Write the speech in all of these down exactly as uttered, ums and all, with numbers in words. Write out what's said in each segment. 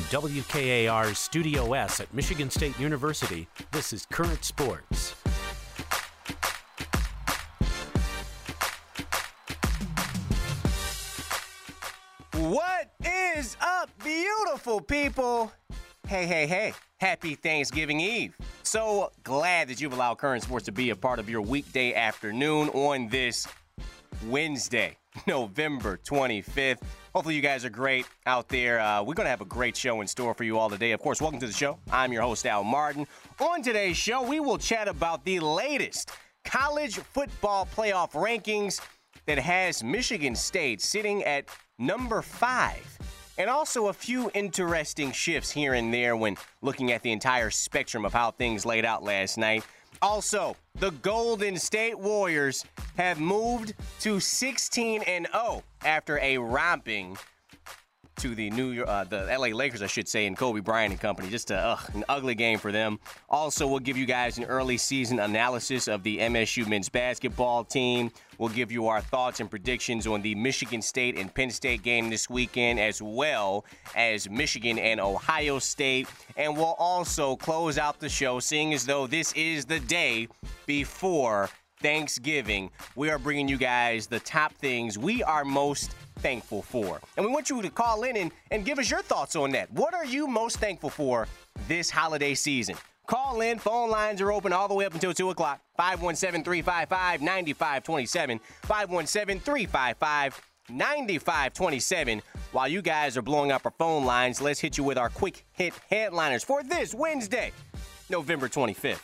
W K A R's Studio S at Michigan State University, this is Current Sports. What is up, beautiful people? Hey, hey, hey. Happy Thanksgiving Eve. So glad that you've allowed Current Sports to be a part of your weekday afternoon on this Wednesday, November twenty-fifth. Hopefully you guys are great out there. Uh, we're going to have a great show in store for you all today. Of course, welcome to the show. I'm your host, Al Martin. On today's show, we will chat about the latest college football playoff rankings that has Michigan State sitting at number five. And also a few interesting shifts here and there when looking at the entire spectrum of how things laid out last night. Also, the Golden State Warriors have moved to sixteen and oh after a romping to the New York, uh, the L A Lakers, I should say, and Kobe Bryant and company. Just a, ugh, an ugly game for them. Also, we'll give you guys an early season analysis of the M S U men's basketball team. We'll give you our thoughts and predictions on the Michigan State and Penn State game this weekend, as well as Michigan and Ohio State. And we'll also close out the show, seeing as though this is the day before Thanksgiving. We are bringing you guys the top things we are most thankful for. And we want you to call in and, and give us your thoughts on that. What are you most thankful for this holiday season? Call in. Phone lines are open all the way up until two o'clock. five one seven, three five five, nine five two seven. five one seven, three five five, nine five two seven. While you guys are blowing up our phone lines, let's hit you with our quick hit headliners for this Wednesday, November twenty-fifth.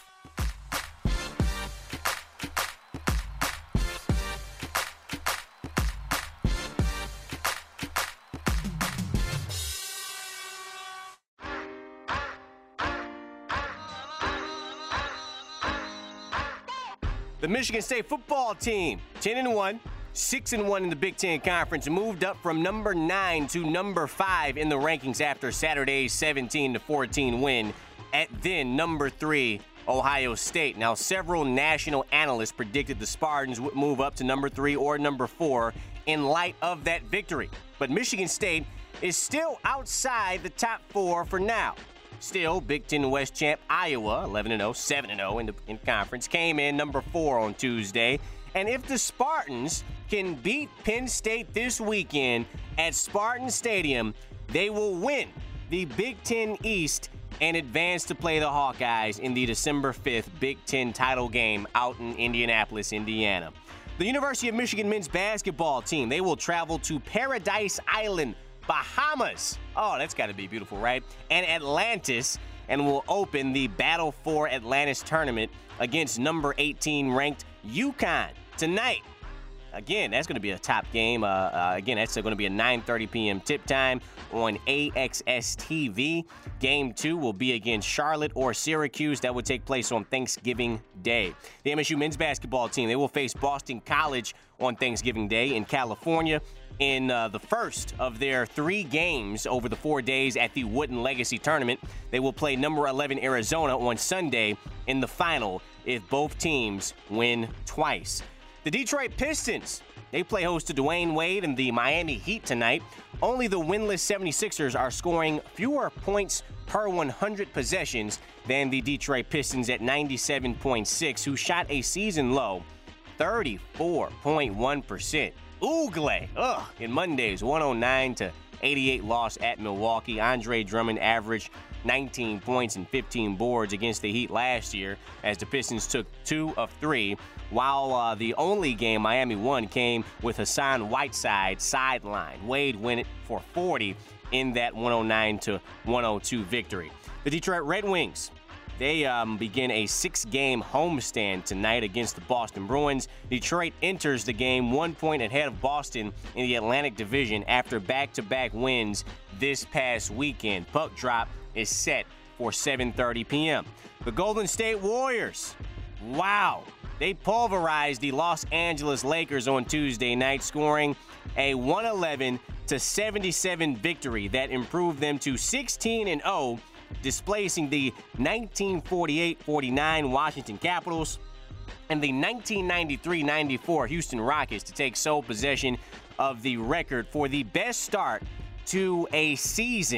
The Michigan State football team, ten and one, six and one in the Big Ten Conference, moved up from number nine to number five in the rankings after Saturday's seventeen to fourteen win at then number three, Ohio State. Now, several national analysts predicted the Spartans would move up to number three or number four in light of that victory. But Michigan State is still outside the top four for now. Still, Big Ten West champ Iowa, eleven and oh, seven and oh in the in conference, came in number four on Tuesday. And if the Spartans can beat Penn State this weekend at Spartan Stadium, they will win the Big Ten East and advance to play the Hawkeyes in the December fifth Big Ten title game out in Indianapolis, Indiana. The University of Michigan men's basketball team, they will travel to Paradise Island, Bahamas. Oh, that's got to be beautiful, right? And Atlantis, and will open the Battle for Atlantis tournament against number eighteen ranked UConn tonight. Again, that's going to be a top game. Uh, uh, again, that's going to be a nine thirty p.m. tip time on A X S T V. Game two will be against Charlotte or Syracuse. That would take place on Thanksgiving Day. The M S U men's basketball team, they will face Boston College on Thanksgiving Day in California in uh, the first of their three games over the four days at the Wooden Legacy Tournament. They will play number eleven Arizona on Sunday in the final if both teams win twice. The Detroit Pistons, they play host to Dwayne Wade and the Miami Heat tonight. Only the winless seventy-sixers are scoring fewer points per one hundred possessions than the Detroit Pistons at ninety-seven point six, who shot a season low thirty-four point one percent. Oogle, ugh, in Monday's one oh nine to eighty-eight loss at Milwaukee. Andre Drummond averaged nineteen points and fifteen boards against the Heat last year as the Pistons took two of three, while uh, the only game Miami won came with Hassan Whiteside sideline. Wade win it for forty in that one oh nine to one oh two victory. The Detroit Red Wings, they um, begin a six-game homestand tonight against the Boston Bruins. Detroit enters the game one point ahead of Boston in the Atlantic Division after back-to-back wins this past weekend. Puck drop is set for seven thirty p.m. The Golden State Warriors, wow, they pulverized the Los Angeles Lakers on Tuesday night, scoring a one eleven to seventy-seven victory that improved them to sixteen and oh, displacing the nineteen forty-eight forty-nine Washington Capitals and the nineteen ninety-three ninety-four Houston Rockets to take sole possession of the record for the best start to a season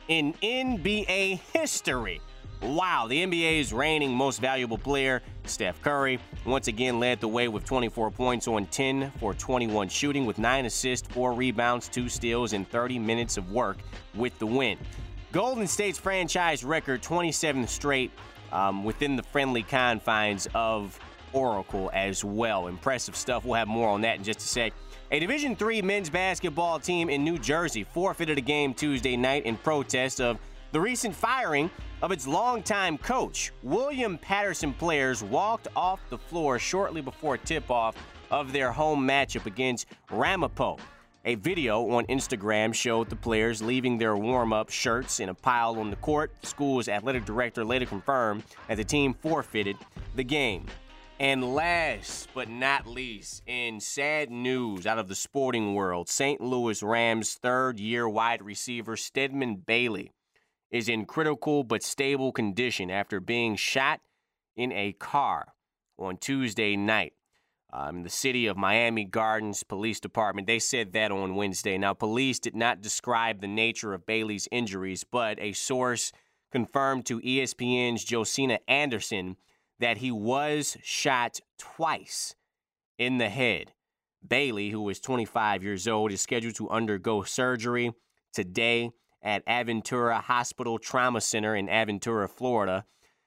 in N B A history. Wow, the N B A's reigning most valuable player, Steph Curry, once again led the way with twenty-four points on ten for twenty-one shooting with nine assists, four rebounds, two steals, and thirty minutes of work with the win. Golden State's franchise record, twenty-seventh straight um, within the friendly confines of Oracle as well. Impressive stuff. We'll have more on that in just a sec. A Division three men's basketball team in New Jersey forfeited a game Tuesday night in protest of the recent firing of its longtime coach. William Patterson players walked off the floor shortly before tip-off of their home matchup against Ramapo. A video on Instagram showed the players leaving their warm-up shirts in a pile on the court. The school's athletic director later confirmed that the team forfeited the game. And last but not least, in sad news out of the sporting world, Saint Louis Rams third-year wide receiver Stedman Bailey is in critical but stable condition after being shot in a car on Tuesday night. Um, the city of Miami Gardens Police Department, they said that on Wednesday. Now, police did not describe the nature of Bailey's injuries, but a source confirmed to E S P N's Josina Anderson that he was shot twice in the head. Bailey, who is twenty-five years old, is scheduled to undergo surgery today at Aventura Hospital Trauma Center in Aventura, Florida.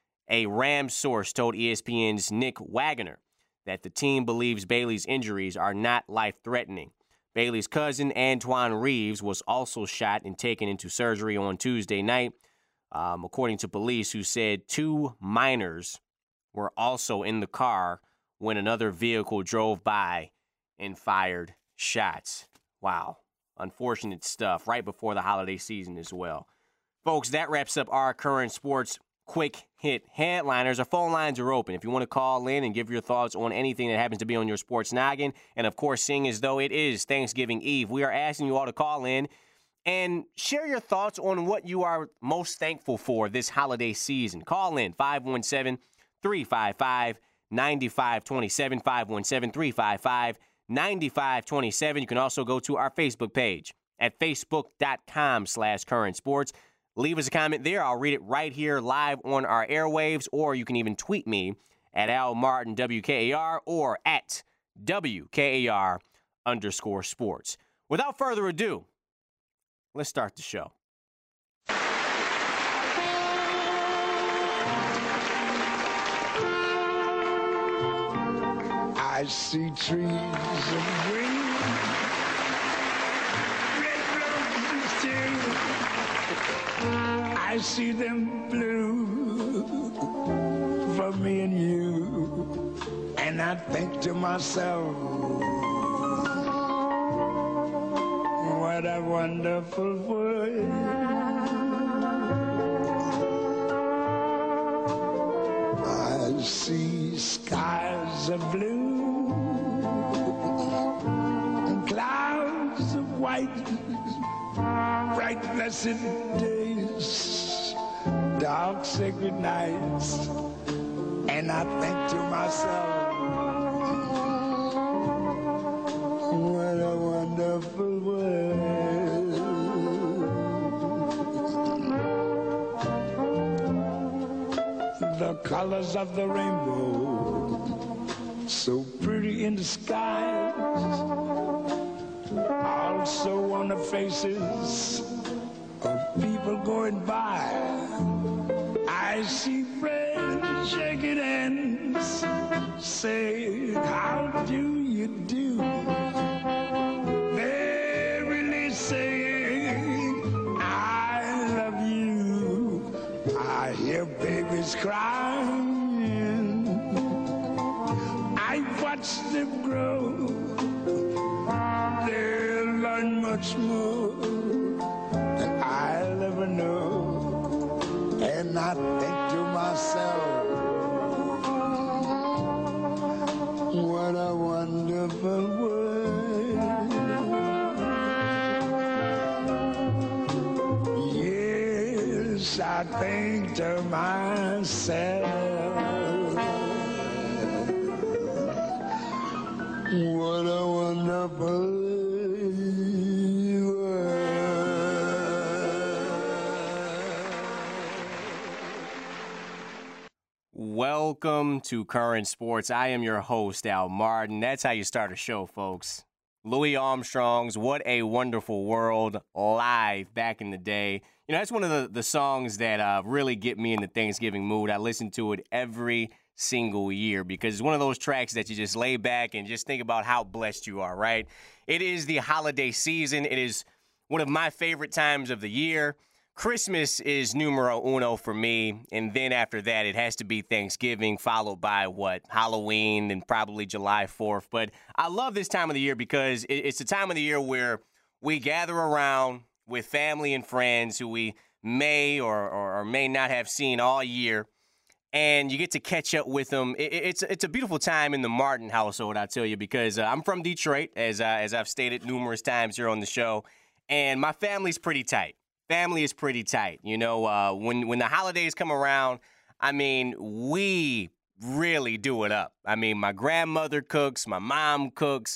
A Rams source told E S P N's Nick Wagoner that the team believes Bailey's injuries are not life-threatening. Bailey's cousin, Antoine Reeves, was also shot and taken into surgery on Tuesday night, um, according to police, who said two minors were also in the car when another vehicle drove by and fired shots. Wow. Unfortunate stuff right before the holiday season as well. Folks, that wraps up our current sports quick hit headliners. Our phone lines are open. If you want to call in and give your thoughts on anything that happens to be on your sports noggin, and of course, seeing as though it is Thanksgiving Eve, we are asking you all to call in and share your thoughts on what you are most thankful for this holiday season. Call in five one seven, three five five, nine five two seven, five one seven, three five five, nine five two seven. You can also go to our Facebook page at facebook.com slash current sports. Leave us a comment there. I'll read it right here live on our airwaves, or you can even tweet me at Al Martin W K A R or at W K A R underscore sports. Without further ado, let's start the show. I see trees of green, red roses too. I see them blue for me and you. And I think to myself, what a wonderful world. I see skies of blue and clouds of white, bright blessed days, dark sacred nights, and I think to myself, what a wonderful world. The colors of the rainbow, so pretty in the skies, also on the faces of people going by. I see friends shaking hands, say, how do you do? They're really saying, I love you. I hear babies crying. I watch them grow. They'll learn much more than I'll ever know. And I think to myself, what a wonderful world. Yes, I think to myself, what a wonderful world. Welcome to Current Sports. I am your host, Al Martin. That's how you start a show, folks. Louis Armstrong's What a Wonderful World live back in the day. You know, that's one of the, the songs that uh, really get me in the Thanksgiving mood. I listen to it every single year because it's one of those tracks that you just lay back and just think about how blessed you are, right? It is the holiday season. It is one of my favorite times of the year. Christmas is numero uno for me, and then after that, it has to be Thanksgiving, followed by, what, Halloween and probably July fourth. But I love this time of the year because it's a time of the year where we gather around with family and friends who we may or, or, or may not have seen all year, and you get to catch up with them. It, it's, it's a beautiful time in the Martin household, I tell you, because uh, I'm from Detroit, as, uh, as I've stated numerous times here on the show, and my family's pretty tight. Family is pretty tight. You know, uh, when when the holidays come around, I mean, we really do it up. I mean, my grandmother cooks, my mom cooks,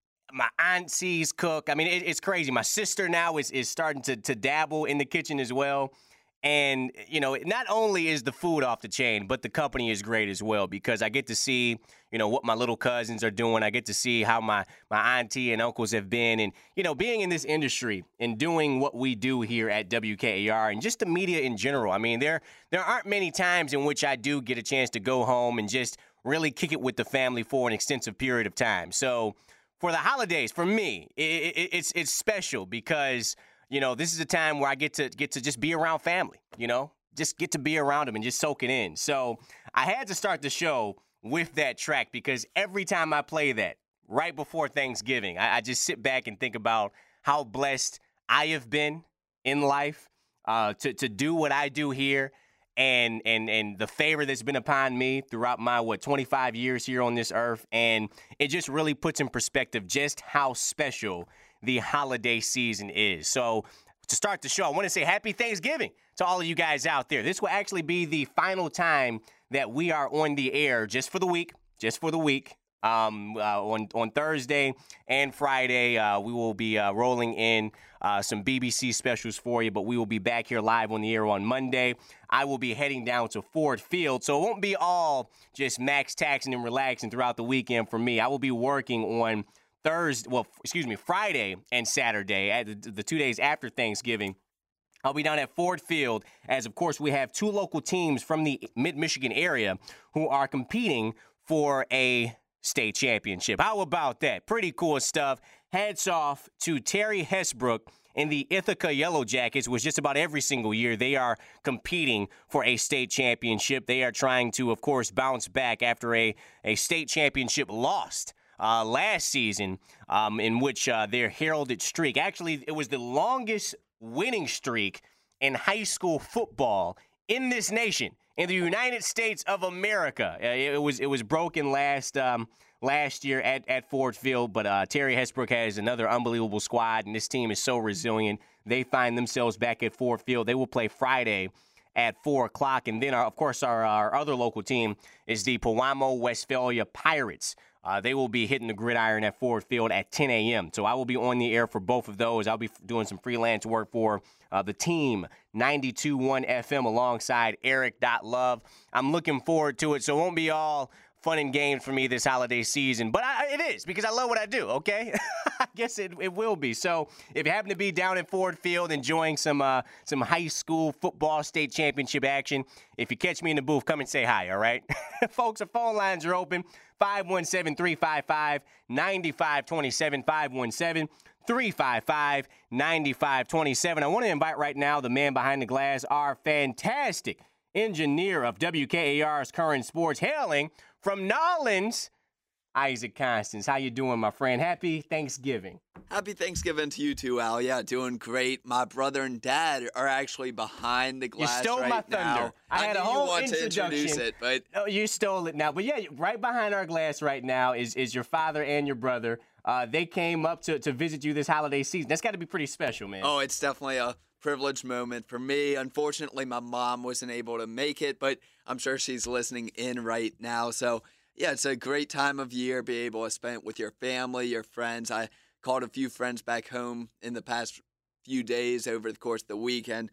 my aunties cook. I mean, it, it's crazy. My sister now is is starting to to dabble in the kitchen as well. And, you know, not only is the food off the chain, but the company is great as well because I get to see, you know, what my little cousins are doing. I get to see how my, my auntie and uncles have been. And, you know, being in this industry and doing what we do here at W K A R and just the media in general. I mean, there there aren't many times in which I do get a chance to go home and just really kick it with the family for an extensive period of time. So for the holidays, for me, it, it, it's it's special because – you know, this is a time where I get to get to just be around family, you know, just get to be around them and just soak it in. So I had to start the show with that track because every time I play that right before Thanksgiving, I, I just sit back and think about how blessed I have been in life uh, to, to do what I do here and, and, and the favor that's been upon me throughout my, what, twenty-five years here on this earth. And it just really puts in perspective just how special the holiday season is. So to start the show, I want to say happy Thanksgiving to all of you guys out there. This will actually be the final time that we are on the air just for the week, just for the week. Um, uh, on, on Thursday and Friday, uh, we will be uh, rolling in uh, some B B C specials for you, but we will be back here live on the air on Monday. I will be heading down to Ford Field, so it won't be all just max taxing and relaxing throughout the weekend for me. I will be working on Thursday, well, excuse me, Friday and Saturday, at the, the two days after Thanksgiving. I'll be down at Ford Field as, of course, we have two local teams from the mid-Michigan area who are competing for a state championship. How about that? Pretty cool stuff. Hats off to Terry Hesbrook and the Ithaca Yellow Jackets, which just about every single year they are competing for a state championship. They are trying to, of course, bounce back after a, a state championship lost Uh, last season, um, in which uh, their heralded streak, actually, it was the longest winning streak in high school football in this nation, in the United States of America. Uh, it was it was broken last um, last year at, at Ford Field, but uh, Terry Hesbrook has another unbelievable squad, and this team is so resilient. They find themselves back at Ford Field. They will play Friday at four o'clock, and then, our, of course, our, our other local team is the Pewamo Westphalia Pirates. Uh, they will be hitting the gridiron at Ford Field at ten a.m. So I will be on the air for both of those. I'll be doing some freelance work for uh, the team, ninety-two point one F M, alongside Eric Love. I'm looking forward to it, so it won't be all fun and games for me this holiday season. But I, it is, because I love what I do, okay? I guess it, it will be. So if you happen to be down at Ford Field enjoying some uh, some high school football state championship action, if you catch me in the booth, come and say hi, all right? Folks, our phone lines are open. five one seven, three five five, nine five two seven, five one seven, three five five, nine five two seven. I want to invite right now the man behind the glass, our fantastic engineer of W K A R's Current Sports, hailing from Nolens, Isaac Constance. How you doing, my friend? Happy Thanksgiving. Happy Thanksgiving to you too, Al. Yeah, doing great. My brother and dad are actually behind the glass right now. You stole my thunder. Now. I, I had a whole you want introduction. to introduce it, but oh, you stole it now. But yeah, right behind our glass right now is is your father and your brother. Uh, they came up to, to visit you this holiday season. That's got to be pretty special, man. Oh, it's definitely a privileged moment for me. Unfortunately, my mom wasn't able to make it, but I'm sure she's listening in right now. So yeah, it's a great time of year, be able to spend it with your family, your friends. I called a few friends back home in the past few days over the course of the weekend.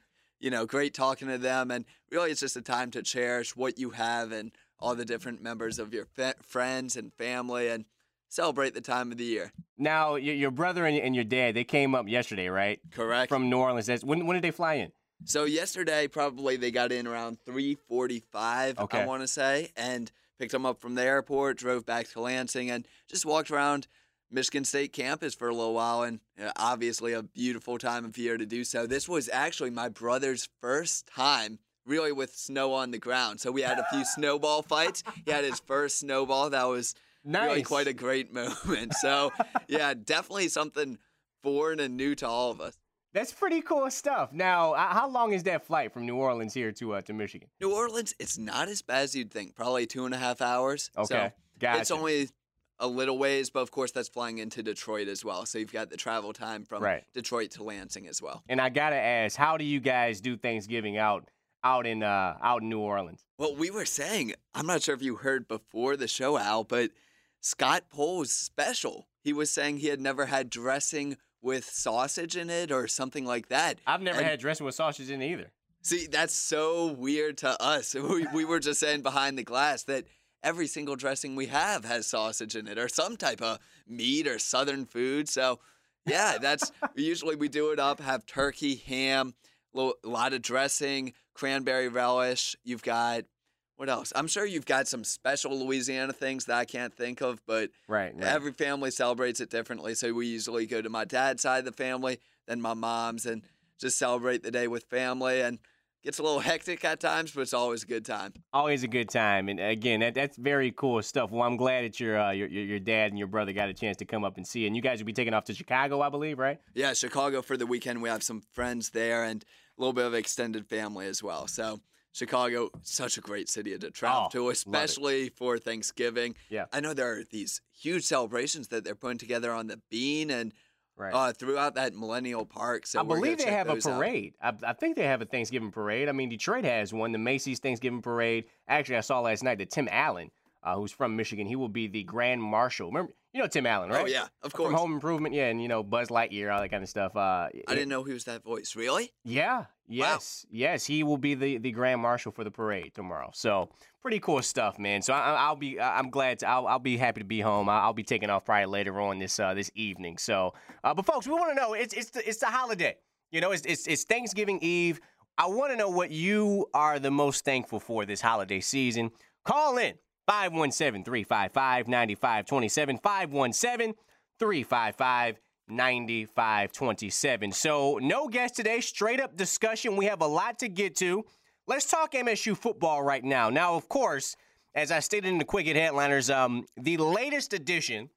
you know, great talking to them. And really, it's just a time to cherish what you have and all the different members of your fa- friends and family and celebrate the time of the year. Now, y- your brother and, and your dad, they came up yesterday, right? Correct. From New Orleans. That's, when, when did they fly in? So yesterday, probably they got in around three forty-five, Okay. I want to say, and picked them up from the airport, drove back to Lansing, and just walked around Michigan State campus for a little while, and uh, obviously a beautiful time of year to do so. This was actually my brother's first time really with snow on the ground. So we had a few snowball fights. He had his first snowball. That was Nice. really quite a great moment. So, yeah, definitely something foreign and new to all of us. That's pretty cool stuff. Now, uh, how long is that flight from New Orleans here to uh, to Michigan? New Orleans, it's not as bad as you'd think. Probably two and a half hours. Okay, So gotcha. It's only a little ways, but of course that's flying into Detroit as well. So you've got the travel time from Right. Detroit to Lansing as well. And I gotta ask, how do you guys do Thanksgiving out out in uh, out in New Orleans? Well, we were saying, I'm not sure if you heard before the show, Al, but Scott Pole's special. He was saying he had never had dressing with sausage in it or something like that. I've never And had dressing with sausage in it either. See, that's so weird to us. We, we were just saying behind the glass that every single dressing we have has sausage in it or some type of meat or southern food. So, yeah, that's usually we do it up, have turkey, ham, a lot of dressing, cranberry relish. You've got, what else? I'm sure you've got some special Louisiana things that I can't think of, but Right, right. every family celebrates it differently. So we usually go to my dad's side of the family, then my mom's, and just celebrate the day with family. And gets a little hectic at times, but it's always a good time. Always a good time, and again, that, that's very cool stuff. Well, I'm glad that your, uh, your your your dad and your brother got a chance to come up and see it. And you guys will be taking off to Chicago, I believe, right? Yeah, Chicago for the weekend. We have some friends there and a little bit of extended family as well. So Chicago, such a great city to travel Oh, to, love it. especially for Thanksgiving. Yeah. I know there are these huge celebrations that they're putting together on the Bean and Right. uh, throughout that Millennial Park. So I we're gonna believe they check have a those out. parade. I, I think they have a Thanksgiving parade. I mean, Detroit has one, the Macy's Thanksgiving Parade. Actually, I saw last night that Tim Allen, uh, who's from Michigan, he will be the Grand Marshal. Remember, you know Tim Allen, right? Oh, yeah, of course. From Home Improvement, yeah, and, you know, Buzz Lightyear, all that kind of stuff. Uh, I didn't know he was that voice. Really? Yeah, yes, yes. He will be the, the Grand Marshal for the parade tomorrow. So pretty cool stuff, man. So I, I'll be I'm glad to, I'll I'll be happy to be home. I'll, I'll be taking off probably later on this uh, this evening. So, uh, but folks, we want to know it's it's the, it's the holiday. You know, it's it's, it's Thanksgiving Eve. I want to know what you are the most thankful for this holiday season. Call in five one seven, three five five, nine five two seven, five one seven, three five five, nine five two seven. So no guest today, straight up discussion. We have a lot to get to. Let's talk M S U football right now. Now, of course, as I stated in the Quick Hit Headliners, um, the latest edition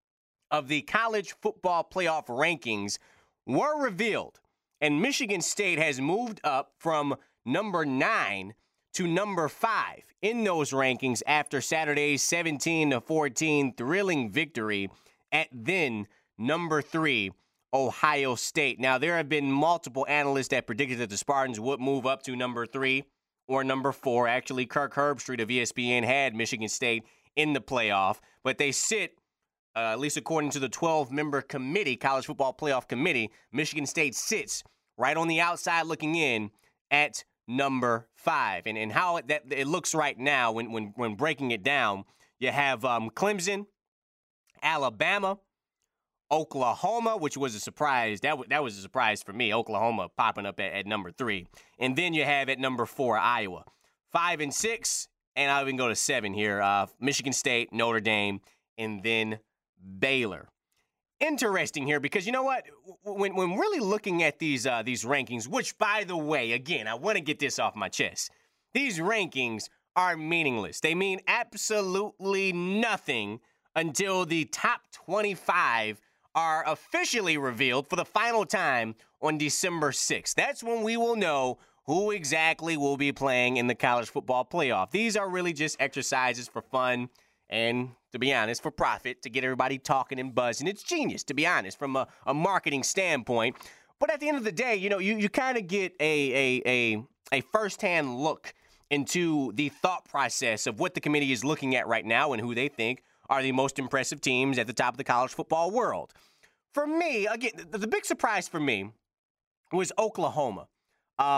of the college football playoff rankings were revealed, and Michigan State has moved up from number nine to number five in those rankings after Saturday's seventeen to fourteen thrilling victory at then number three, Ohio State. Now, there have been multiple analysts that predicted that the Spartans would move up to number three or number four. Actually, Kirk Herbstreit of E S P N had Michigan State in the playoff, but they sit, uh, at least according to the twelve-member committee, College Football Playoff Committee, Michigan State sits right on the outside looking in at number five. And and how it, that it looks right now when when when breaking it down, you have um, Clemson, Alabama, Oklahoma, which was a surprise. That, w- that was a surprise for me. Oklahoma popping up at, at number three. And then you have at number four, Iowa. Five and six, and I'll even go to seven here. Uh, Michigan State, Notre Dame, and then Baylor. Interesting here because you know what? When when really looking at these uh, these rankings, which, by the way, again, I want to get this off my chest. These rankings are meaningless. They mean absolutely nothing until the top twenty-five are officially revealed for the final time on December sixth. That's when we will know who exactly will be playing in the college football playoff. These are really just exercises for fun and, to be honest, for profit, to get everybody talking and buzzing. It's genius, to be honest, from a, a marketing standpoint. But at the end of the day, you know, you, you kind of get a, a, a, a firsthand look into the thought process of what the committee is looking at right now and who they think are the most impressive teams at the top of the college football world. For me, again, the, the big surprise for me was Oklahoma. Um,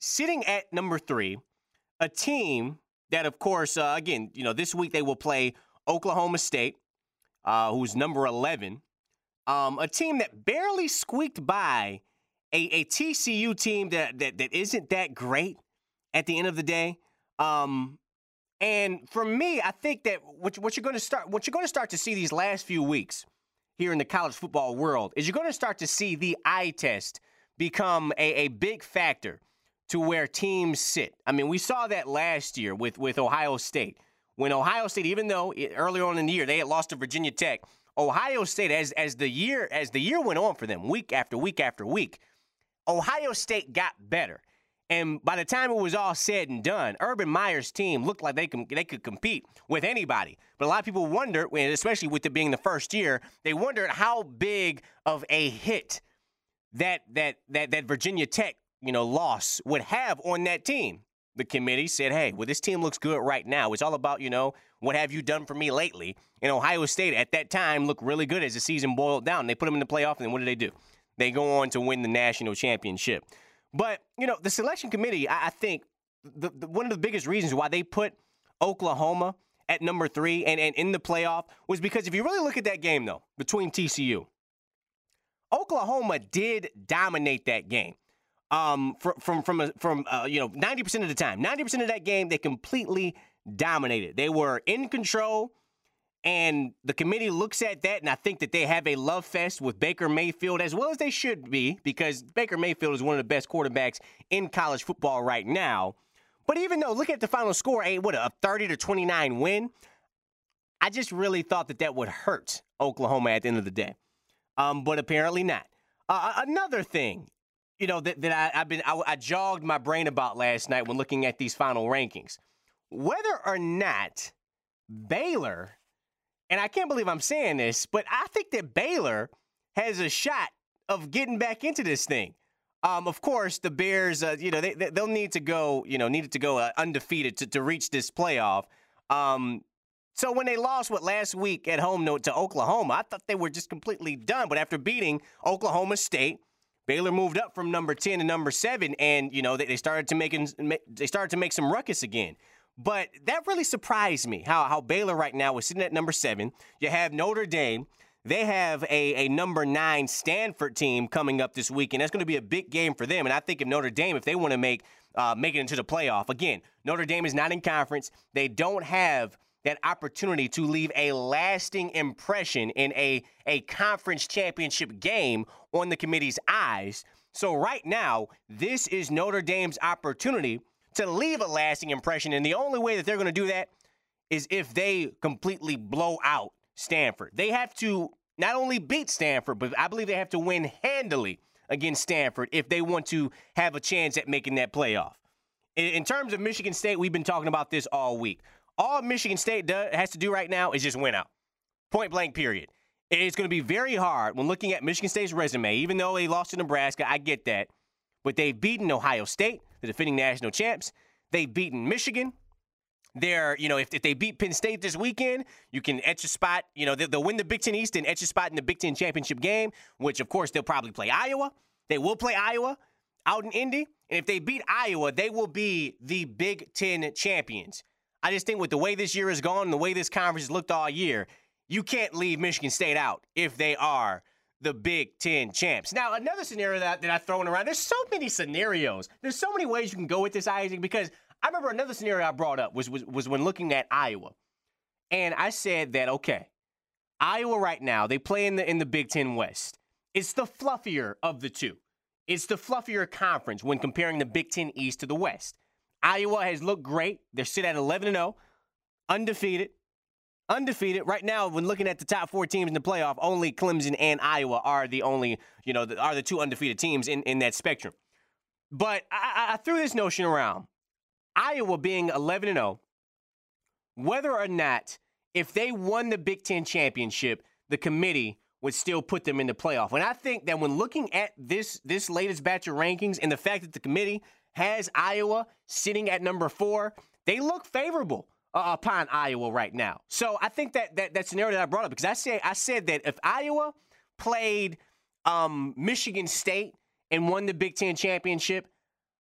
sitting at number three, a team that, of course, uh, again, you know, this week they will play Oklahoma State, uh, who's number eleven. Um, a team that barely squeaked by a, a T C U team that, that that isn't that great at the end of the day. Um, and for me, I think that what, what you're going to start, what you're going to start to see these last few weeks here in the college football world is you're going to start to see the eye test become a, a big factor to where teams sit. I mean, we saw that last year with, with Ohio State. When Ohio State, even though it, earlier on in the year they had lost to Virginia Tech, Ohio State, as as the year as the year went on for them, week after week after week, Ohio State got better. And by the time it was all said and done, Urban Meyer's team looked like they can, they could compete with anybody. But a lot of people wondered, especially with it being the first year, they wondered how big of a hit that that that that Virginia Tech, you know, loss would have on that team. The committee said, hey, well, this team looks good right now. It's all about, you know, what have you done for me lately? And Ohio State at that time looked really good as the season boiled down. They put them in the playoff, and then what do they do? They go on to win the national championship. But, you know, the selection committee, I, I think the, the, one of the biggest reasons why they put Oklahoma at number three and, and in the playoff was because if you really look at that game, though, between T C U, Oklahoma did dominate that game. Um, from from from, a, from uh, you know, ninety percent of the time, ninety percent of that game, they completely dominated. They were in control, and the committee looks at that, and I think that they have a love fest with Baker Mayfield, as well as they should be, because Baker Mayfield is one of the best quarterbacks in college football right now. But even though, look at the final score, a what a thirty to twenty-nine win, I just really thought that that would hurt Oklahoma at the end of the day. Um, but apparently not. Uh, another thing. You know, that, that I, I've been, I, I jogged my brain about last night when looking at these final rankings. Whether or not Baylor, and I can't believe I'm saying this, but I think that Baylor has a shot of getting back into this thing. Um, of course, the Bears, uh, you know, they, they'll need to go, you know, needed to go uh, undefeated to, to reach this playoff. Um, so when they lost, what, last week at home to, to Oklahoma, I thought they were just completely done. But after beating Oklahoma State, Baylor moved up from number ten to number seven, and, you know, they, they started to make they started to make some ruckus again. But that really surprised me, how, how Baylor right now is sitting at number seven. You have Notre Dame. They have a, a number nine Stanford team coming up this week, and that's going to be a big game for them. And I think if Notre Dame, if they want to make uh, make it into the playoff, again, Notre Dame is not in conference. They don't have that opportunity to leave a lasting impression in a, a conference championship game on the committee's eyes. So right now, this is Notre Dame's opportunity to leave a lasting impression, and the only way that they're going to do that is if they completely blow out Stanford. They have to not only beat Stanford, but I believe they have to win handily against Stanford if they want to have a chance at making that playoff. In, in terms of Michigan State, we've been talking about this all week. All Michigan State does, has to do right now is just win out. Point blank, period. It's going to be very hard when looking at Michigan State's resume, even though they lost to Nebraska. I get that. But they've beaten Ohio State, the defending national champs. They've beaten Michigan. They're, you know, if, if they beat Penn State this weekend, you can etch a spot. You know, they'll, they'll win the Big Ten East and etch a spot in the Big Ten championship game, which, of course, they'll probably play Iowa. They will play Iowa out in Indy. And if they beat Iowa, they will be the Big Ten champions. I just think with the way this year has gone and the way this conference has looked all year, you can't leave Michigan State out if they are the Big Ten champs. Now, another scenario that, that I've thrown around, there's so many scenarios. There's so many ways you can go with this, Isaac, because I remember another scenario I brought up was, was, was when looking at Iowa. And I said that, okay, Iowa right now, they play in the, in the Big Ten West. It's the fluffier of the two. It's the fluffier conference when comparing the Big Ten East to the West. Iowa has looked great. They're sit at eleven and oh, undefeated. Undefeated. Right now, when looking at the top four teams in the playoff, only Clemson and Iowa are the only, you know, are the two undefeated teams in, in that spectrum. But I, I threw this notion around. Iowa being eleven and oh, whether or not, if they won the Big Ten championship, the committee would still put them in the playoff. And I think that when looking at this, this latest batch of rankings and the fact that the committee has Iowa sitting at number four, they look favorable uh, upon Iowa right now. So I think that, that that scenario that I brought up, because I said I said that if Iowa played um, Michigan State and won the Big Ten championship,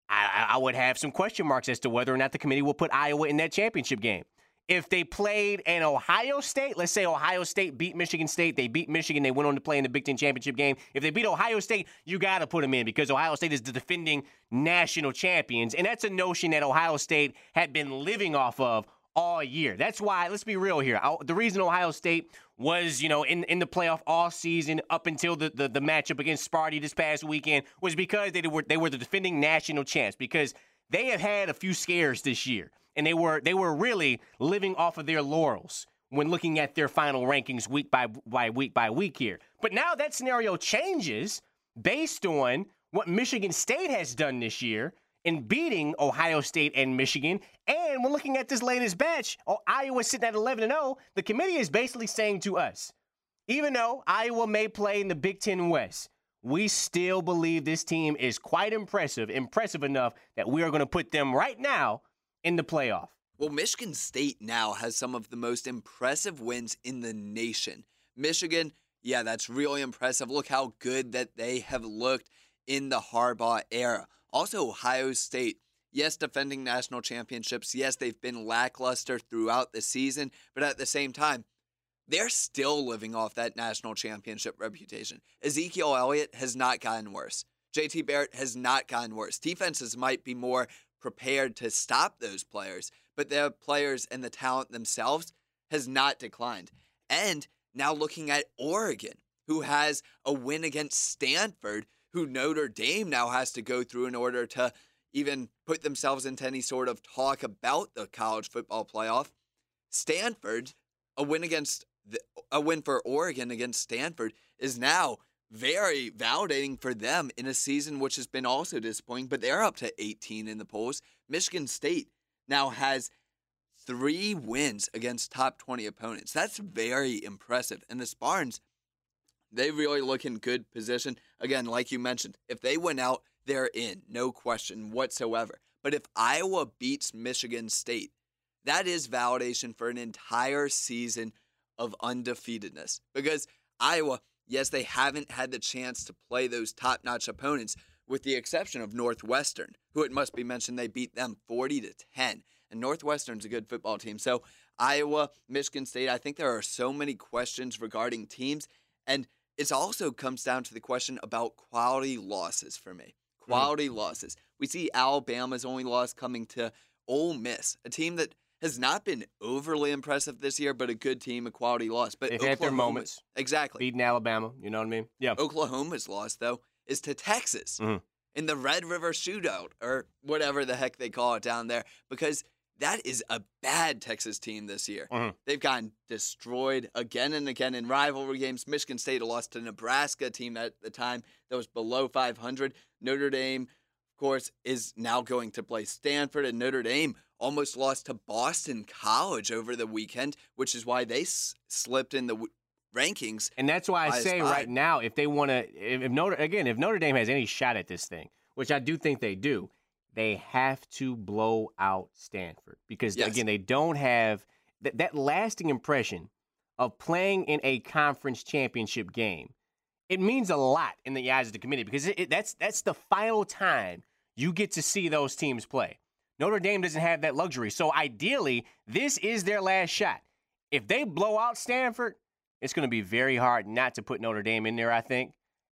I, I would have some question marks as to whether or not the committee will put Iowa in that championship game. If they played an Ohio State, let's say Ohio State beat Michigan State, they beat Michigan, they went on to play in the Big Ten championship game. If they beat Ohio State, you got to put them in because Ohio State is the defending national champions. And that's a notion that Ohio State had been living off of all year. That's why, let's be real here. The reason Ohio State was, you know, in, in the playoff all season up until the, the, the matchup against Sparty this past weekend was because they were they were the defending national champs because they have had a few scares this year. And they were they were really living off of their laurels when looking at their final rankings week by, by week by week here. But now that scenario changes based on what Michigan State has done this year in beating Ohio State and Michigan. And when looking at this latest batch, oh, Iowa sitting at eleven and oh, the committee is basically saying to us, even though Iowa may play in the Big Ten West, we still believe this team is quite impressive, impressive enough that we are going to put them right now in the playoff. Well, Michigan State now has some of the most impressive wins in the nation. Michigan, yeah, that's really impressive. Look how good that they have looked in the Harbaugh era. Also, Ohio State, yes, defending national championships. Yes, they've been lackluster throughout the season, but at the same time, they're still living off that national championship reputation. Ezekiel Elliott has not gotten worse. J T Barrett has not gotten worse. Defenses might be more prepared to stop those players, but their players and the talent themselves has not declined. And now looking at Oregon, who has a win against Stanford, who Notre Dame now has to go through in order to even put themselves into any sort of talk about the college football playoff. Stanford, a win against the, a win for Oregon against Stanford is now very validating for them in a season which has been also disappointing, but they're up to eighteen in the polls. Michigan State now has three wins against top twenty opponents. That's very impressive. And the Spartans, they really look in good position. Again, like you mentioned, if they win out, they're in, no question whatsoever. But if Iowa beats Michigan State, that is validation for an entire season of undefeatedness. Because Iowa, yes, they haven't had the chance to play those top-notch opponents, with the exception of Northwestern, who it must be mentioned they beat them forty to ten. And Northwestern's a good football team. So Iowa, Michigan State, I think there are so many questions regarding teams. And it also comes down to the question about quality losses for me. Quality mm. losses. We see Alabama's only loss coming to Ole Miss, a team that has not been overly impressive this year, but a good team, a quality loss. But they've had their moments. Exactly. Beating Alabama, you know what I mean? Yeah. Oklahoma's loss, though, is to Texas mm-hmm. in the Red River Shootout, or whatever the heck they call it down there, because that is a bad Texas team this year. Mm-hmm. They've gotten destroyed again and again in rivalry games. Michigan State lost to Nebraska, a team at the time that was below five hundred. Notre Dame, of course, is now going to play Stanford, and Notre Dame almost lost to Boston College over the weekend, which is why they s- slipped in the w- rankings. And that's why I say right now, if they want to, if, if Notre again, if Notre Dame has any shot at this thing, which I do think they do, they have to blow out Stanford because yes. again, they don't have th- that lasting impression of playing in a conference championship game. It means a lot in the eyes of the committee because it, it, that's that's the final time you get to see those teams play. Notre Dame doesn't have that luxury. So ideally, this is their last shot. If they blow out Stanford, it's going to be very hard not to put Notre Dame in there, I think.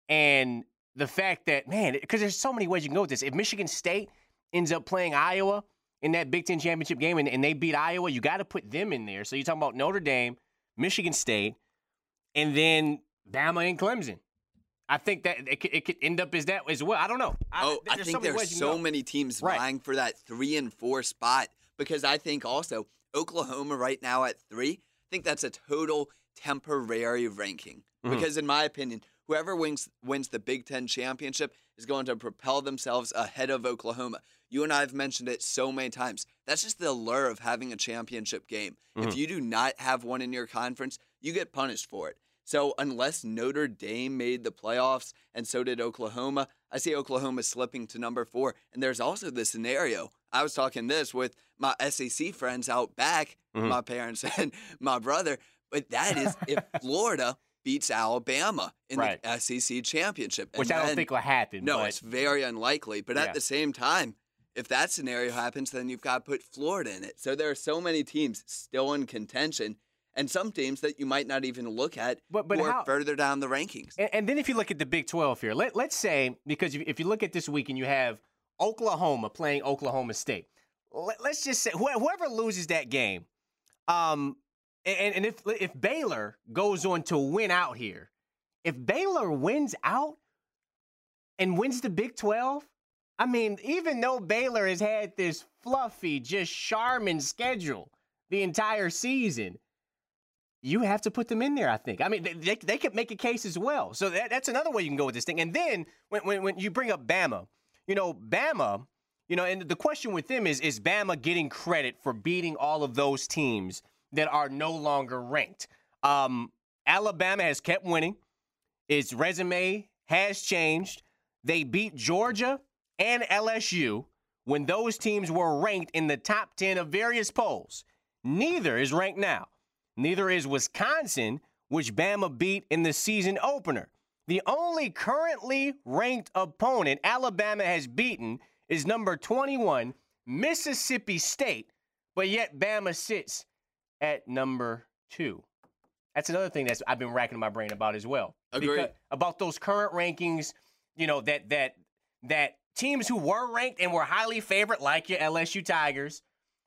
And the fact that, man, because there's so many ways you can go with this. If Michigan State ends up playing Iowa in that Big Ten championship game and, and they beat Iowa, you got to put them in there. So you're talking about Notre Dame, Michigan State, and then Bama and Clemson. I think that it could, it could end up as that as well. I don't know. I, oh, I think so there's so many teams right. vying for that three and four spot because I think also Oklahoma right now at three, I think that's a total temporary ranking. Mm-hmm. Because in my opinion, whoever wins wins the Big Ten championship is going to propel themselves ahead of Oklahoma. You and I have mentioned it so many times. That's just the allure of having a championship game. Mm-hmm. If you do not have one in your conference, you get punished for it. So unless Notre Dame made the playoffs and so did Oklahoma, I see Oklahoma slipping to number four. And there's also the scenario. I was talking this with my S E C friends out back, mm-hmm. my parents and my brother. But that is if Florida beats Alabama in right. the S E C championship. Which and I don't then, think will happen. No, but... it's very unlikely. But yeah. at the same time, if that scenario happens, then you've got to put Florida in it. So there are so many teams still in contention, and some teams that you might not even look at but, but who are how, further down the rankings. And, and then if you look at the Big twelve here, let, let's say, because if you look at this week and you have Oklahoma playing Oklahoma State, let, let's just say wh- whoever loses that game, um, and, and if if Baylor goes on to win out here, if Baylor wins out and wins the Big twelve, I mean, even though Baylor has had this fluffy, just Charmin schedule the entire season, you have to put them in there, I think. I mean, they, they, they could make a case as well. So that, that's another way you can go with this thing. And then when, when, when you bring up Bama, you know, Bama, you know, and the question with them is, is Bama getting credit for beating all of those teams that are no longer ranked? Um, Alabama has kept winning. Its resume has changed. They beat Georgia and L S U when those teams were ranked in the top ten of various polls. Neither is ranked now. Neither is Wisconsin, which Bama beat in the season opener. The only currently ranked opponent Alabama has beaten is number twenty-one, Mississippi State, but yet Bama sits at number two. That's another thing that I've been racking my brain about as well. Agree. Because, about those current rankings, you know, that that that teams who were ranked and were highly favored, like your L S U Tigers,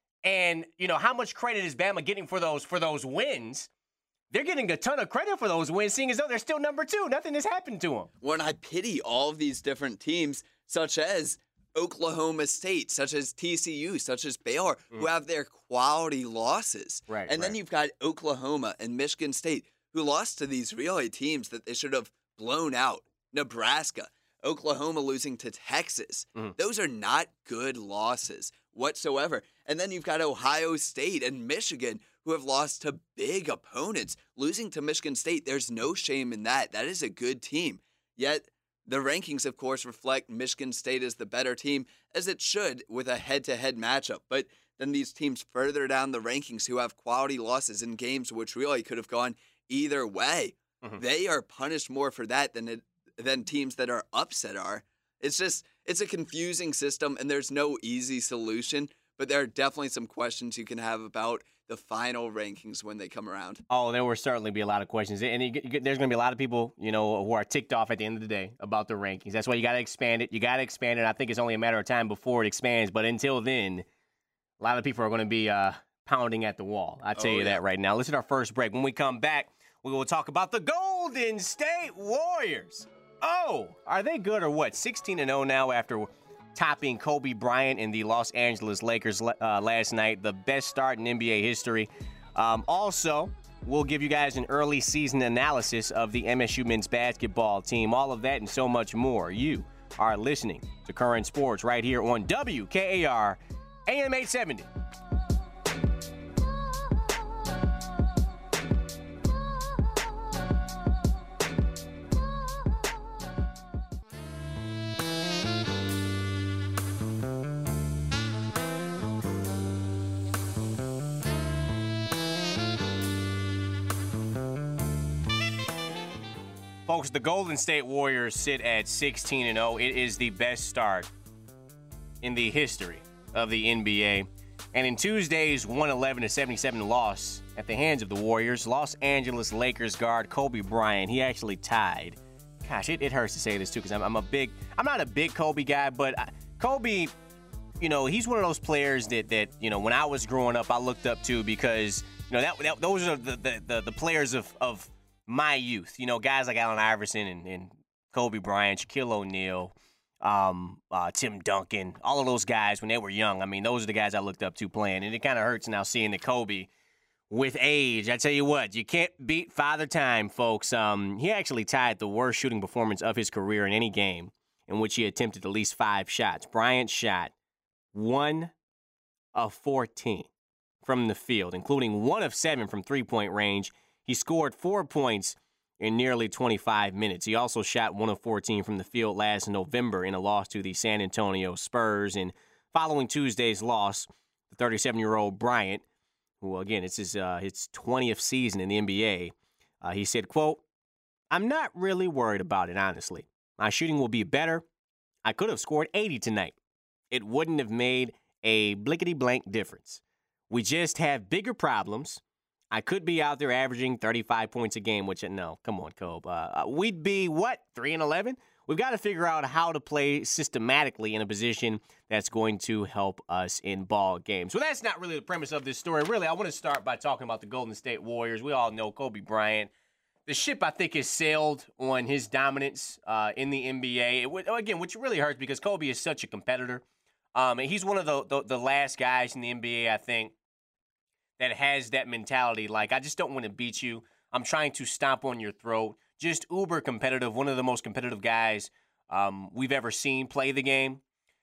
and you know how much credit is Bama getting for those for those wins? They're getting a ton of credit for those wins, seeing as though they're still number two. Nothing has happened to them. When I pity all of these different teams, such as Oklahoma State, such as T C U, such as Baylor, mm. who have their quality losses. Right. And right. then you've got Oklahoma and Michigan State, who lost to these really teams that they should have blown out. Nebraska, Oklahoma losing to Texas. Mm. Those are not good losses whatsoever. And then you've got Ohio State and Michigan, who have lost to big opponents. Losing to Michigan State, there's no shame in that. That is a good team. Yet, the rankings, of course, reflect Michigan State as the better team, as it should with a head-to-head matchup. But then these teams further down the rankings who have quality losses in games which really could have gone either way, mm-hmm. they are punished more for that than it, than teams that are upset are. It's just, it's a confusing system, and there's no easy solution. But there are definitely some questions you can have about the final rankings when they come around. Oh, there will certainly be a lot of questions. And you, you, there's going to be a lot of people, you know, who are ticked off at the end of the day about the rankings. That's why you got to expand it. You got to expand it. I think it's only a matter of time before it expands. But until then, a lot of people are going to be uh, pounding at the wall. I tell oh, you yeah. that right now. Listen to our first break. When we come back, we will talk about the Golden State Warriors. Oh, are they good or what? sixteen and oh now after topping Kobe Bryant and the Los Angeles Lakers uh, last night. The best start in N B A history. Um, also, we'll give you guys an early season analysis of the M S U men's basketball team. All of that and so much more. You are listening to Current Sports right here on W K A R A M eight seventy. Folks, the Golden State Warriors sit at sixteen and oh. It is the best start in the history of the N B A. And in Tuesday's one eleven to seventy-seven loss at the hands of the Warriors, Los Angeles Lakers guard Kobe Bryant, he actually tied. Gosh, it, it hurts to say this too because I'm, I'm a big, I'm not a big Kobe guy, but I, Kobe, you know, he's one of those players that, that you know, when I was growing up, I looked up to because, you know, that, that those are the, the, the, the players of, of my youth, you know, guys like Allen Iverson and, and Kobe Bryant, Shaquille O'Neal, um, uh, Tim Duncan, all of those guys when they were young. I mean, those are the guys I looked up to playing. And it kind of hurts now seeing the Kobe with age. I tell you what, you can't beat Father Time, folks. Um, he actually tied the worst shooting performance of his career in any game in which he attempted at least five shots. Bryant shot one of fourteen from the field, including one of seven from three-point range. He scored four points in nearly twenty-five minutes. He also shot one of fourteen from the field last November in a loss to the San Antonio Spurs. And following Tuesday's loss, the thirty-seven-year-old Bryant, who, again, it's his, uh, his twentieth season in the N B A, uh, he said, quote, I'm not really worried about it, honestly. My shooting will be better. I could have scored eighty tonight. It wouldn't have made a blickety-blank difference. We just have bigger problems. I could be out there averaging thirty-five points a game, which, no, come on, Kobe. Uh, we'd be, what, three and eleven? We've got to figure out how to play systematically in a position that's going to help us in ball games. Well, that's not really the premise of this story. Really, I want to start by talking about the Golden State Warriors. We all know Kobe Bryant. The ship, I think, has sailed on his dominance uh, in the N B A. It, again, which really hurts because Kobe is such a competitor. Um, and he's one of the, the the last guys in the N B A, I think, that has that mentality. Like, I just don't want to beat you. I'm trying to stomp on your throat. Just uber competitive, one of the most competitive guys um, we've ever seen play the game.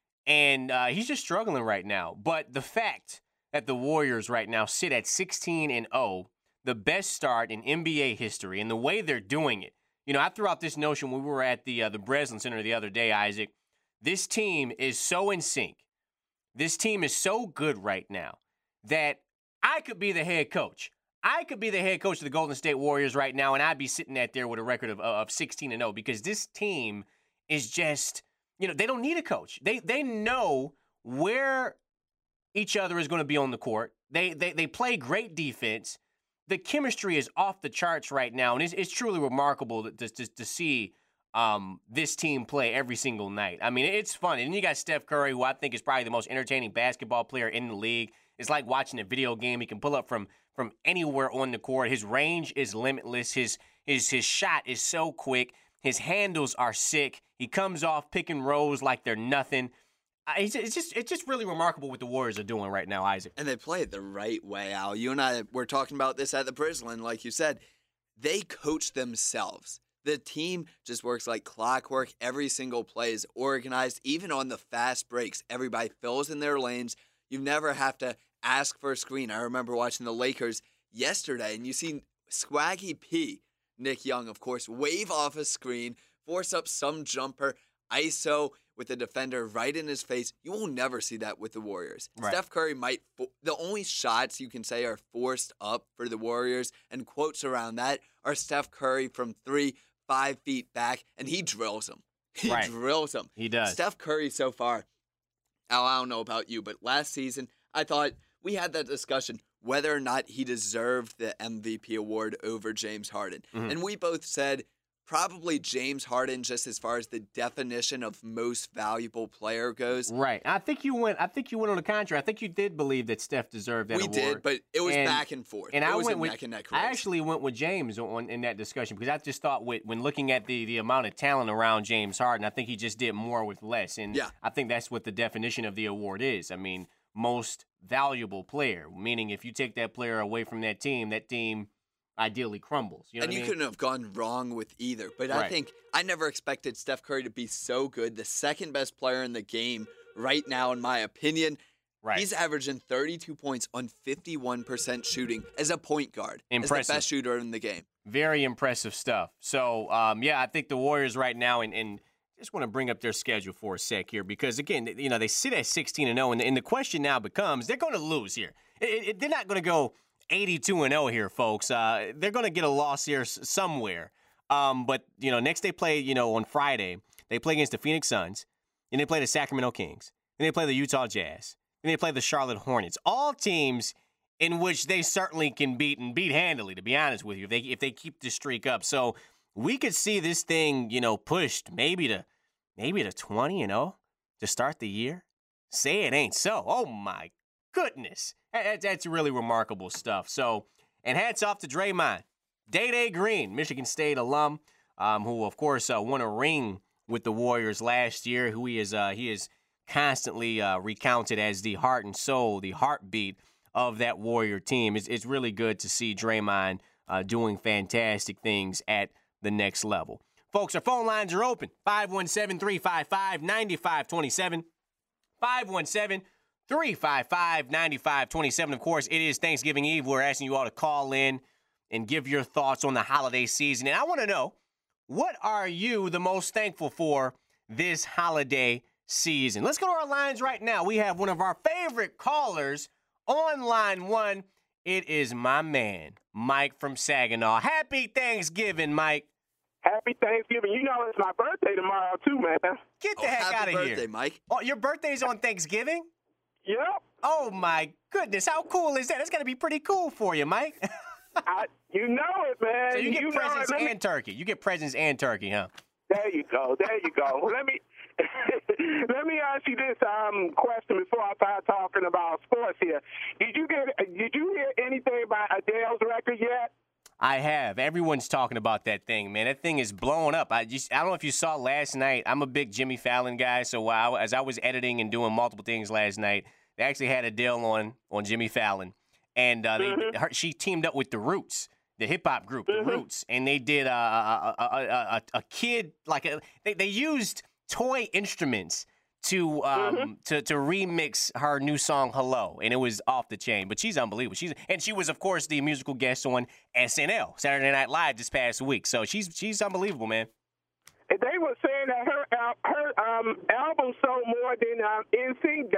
And uh, he's just struggling right now. But the fact that the Warriors right now sit at sixteen and oh, the best start in N B A history, and the way they're doing it. You know, I threw out this notion when we were at the uh, the Breslin Center the other day, Isaac. This team is so in sync. This team is so good right now that I could be the head coach. I could be the head coach of the Golden State Warriors right now, and I'd be sitting at there with a record of, of sixteen and oh because this team is just, you know, they don't need a coach. They they know where each other is going to be on the court. They they they play great defense. The chemistry is off the charts right now, and it's, it's truly remarkable to, to, to see um, this team play every single night. I mean, it's fun. And you got Steph Curry, who I think is probably the most entertaining basketball player in the league. It's like watching a video game. He can pull up from from anywhere on the court. His range is limitless. His his his shot is so quick. His handles are sick. He comes off pick and rolls like they're nothing. It's just it's just really remarkable what the Warriors are doing right now, Isaac. And they play it the right way, Al. You and I were talking about this at the Breslin, like you said. They coach themselves. The team just works like clockwork. Every single play is organized. Even on the fast breaks, everybody fills in their lanes. You never have to ask for a screen. I remember watching the Lakers yesterday, and you see Swaggy P, Nick Young, of course, wave off a screen, force up some jumper, I S O with the defender right in his face. You will never see that with the Warriors. Right. Steph Curry might fo- – the only shots you can say are forced up for the Warriors, and quotes around that are Steph Curry from three, five feet back, and he drills them. He right. drills them. He does. Steph Curry so far, Al, I don't know about you, but last season I thought we had that discussion whether or not he deserved the M V P award over James Harden. Mm-hmm. And we both said – probably James Harden, just as far as the definition of most valuable player goes. Right. I think you went. I think you went on the contrary. I think you did believe that Steph deserved that we award. We did, but it was and, back and forth. And it I was went a with. Neck and neck I actually went with James on in that discussion because I just thought with, when looking at the the amount of talent around James Harden, I think he just did more with less, and yeah. I think that's what the definition of the award is. I mean, most valuable player, meaning if you take that player away from that team, that team ideally crumbles. You know and what you I mean? couldn't have gone wrong with either. But right. I think I never expected Steph Curry to be so good, the second best player in the game right now, in my opinion. Right. He's averaging thirty-two points on fifty-one percent shooting as a point guard. Impressive. As the best shooter in the game. Very impressive stuff. So, um, yeah, I think the Warriors right now, and, and just want to bring up their schedule for a sec here because, again, you know, they sit at sixteen and oh, and, and the question now becomes they're going to lose here. It, it, they're not going to go eighty-two and oh here, folks. Uh, they're going to get a loss here s- somewhere. Um, but, you know, next they play, you know, on Friday, they play against the Phoenix Suns. Then they play the Sacramento Kings. Then they play the Utah Jazz. Then they play the Charlotte Hornets. All teams in which they certainly can beat and beat handily, to be honest with you, if they if they keep this streak up. So we could see this thing, you know, pushed maybe to maybe to twenty and oh to start the year. Say it ain't so. Oh, my goodness. That's really remarkable stuff. So, and hats off to Draymond. Day-Day Green, Michigan State alum, um, who, of course, uh, won a ring with the Warriors last year, who he is uh, he is constantly uh, recounted as the heart and soul, the heartbeat of that Warrior team. It's, it's really good to see Draymond uh, doing fantastic things at the next level. Folks, our phone lines are open. five one seven, three five five, nine five two seven. five one seven, three five five, nine five two seven. Of course, it is Thanksgiving Eve. We're asking you all to call in and give your thoughts on the holiday season. And I want to know, what are you the most thankful for this holiday season? Let's go to our lines right now. We have one of our favorite callers on line one. It is my man, Mike from Saginaw. Happy Thanksgiving, Mike. Happy Thanksgiving. You know it's my birthday tomorrow, too, man. Get the Oh, heck happy out of birthday, here. Mike. Oh, your birthday's on Thanksgiving? Yep. Oh, my goodness. How cool is that? That's got to be pretty cool for you, Mike. I, you know it, man. So you get you presents know it. and me, turkey. You get presents and turkey, huh? There you go. There you go. Let me let me ask you this um, question before I start talking about sports here. Did you get? Did you hear anything about Adele's record yet? I have. Everyone's talking about that thing, man. That thing is blowing up. I just I don't know if you saw last night. I'm a big Jimmy Fallon guy, so while, as I was editing and doing multiple things last night, they actually had Adele on on Jimmy Fallon, and uh, they, mm-hmm. her, she teamed up with the Roots, the hip hop group, the mm-hmm. Roots, and they did a a, a, a, a kid like a, they they used toy instruments to um mm-hmm. to to remix her new song Hello, and it was off the chain. But she's unbelievable. She's and she was of course the musical guest on S N L, Saturday Night Live, this past week. So she's she's unbelievable, man. And they were saying that her her um, album sold more than um, N Sync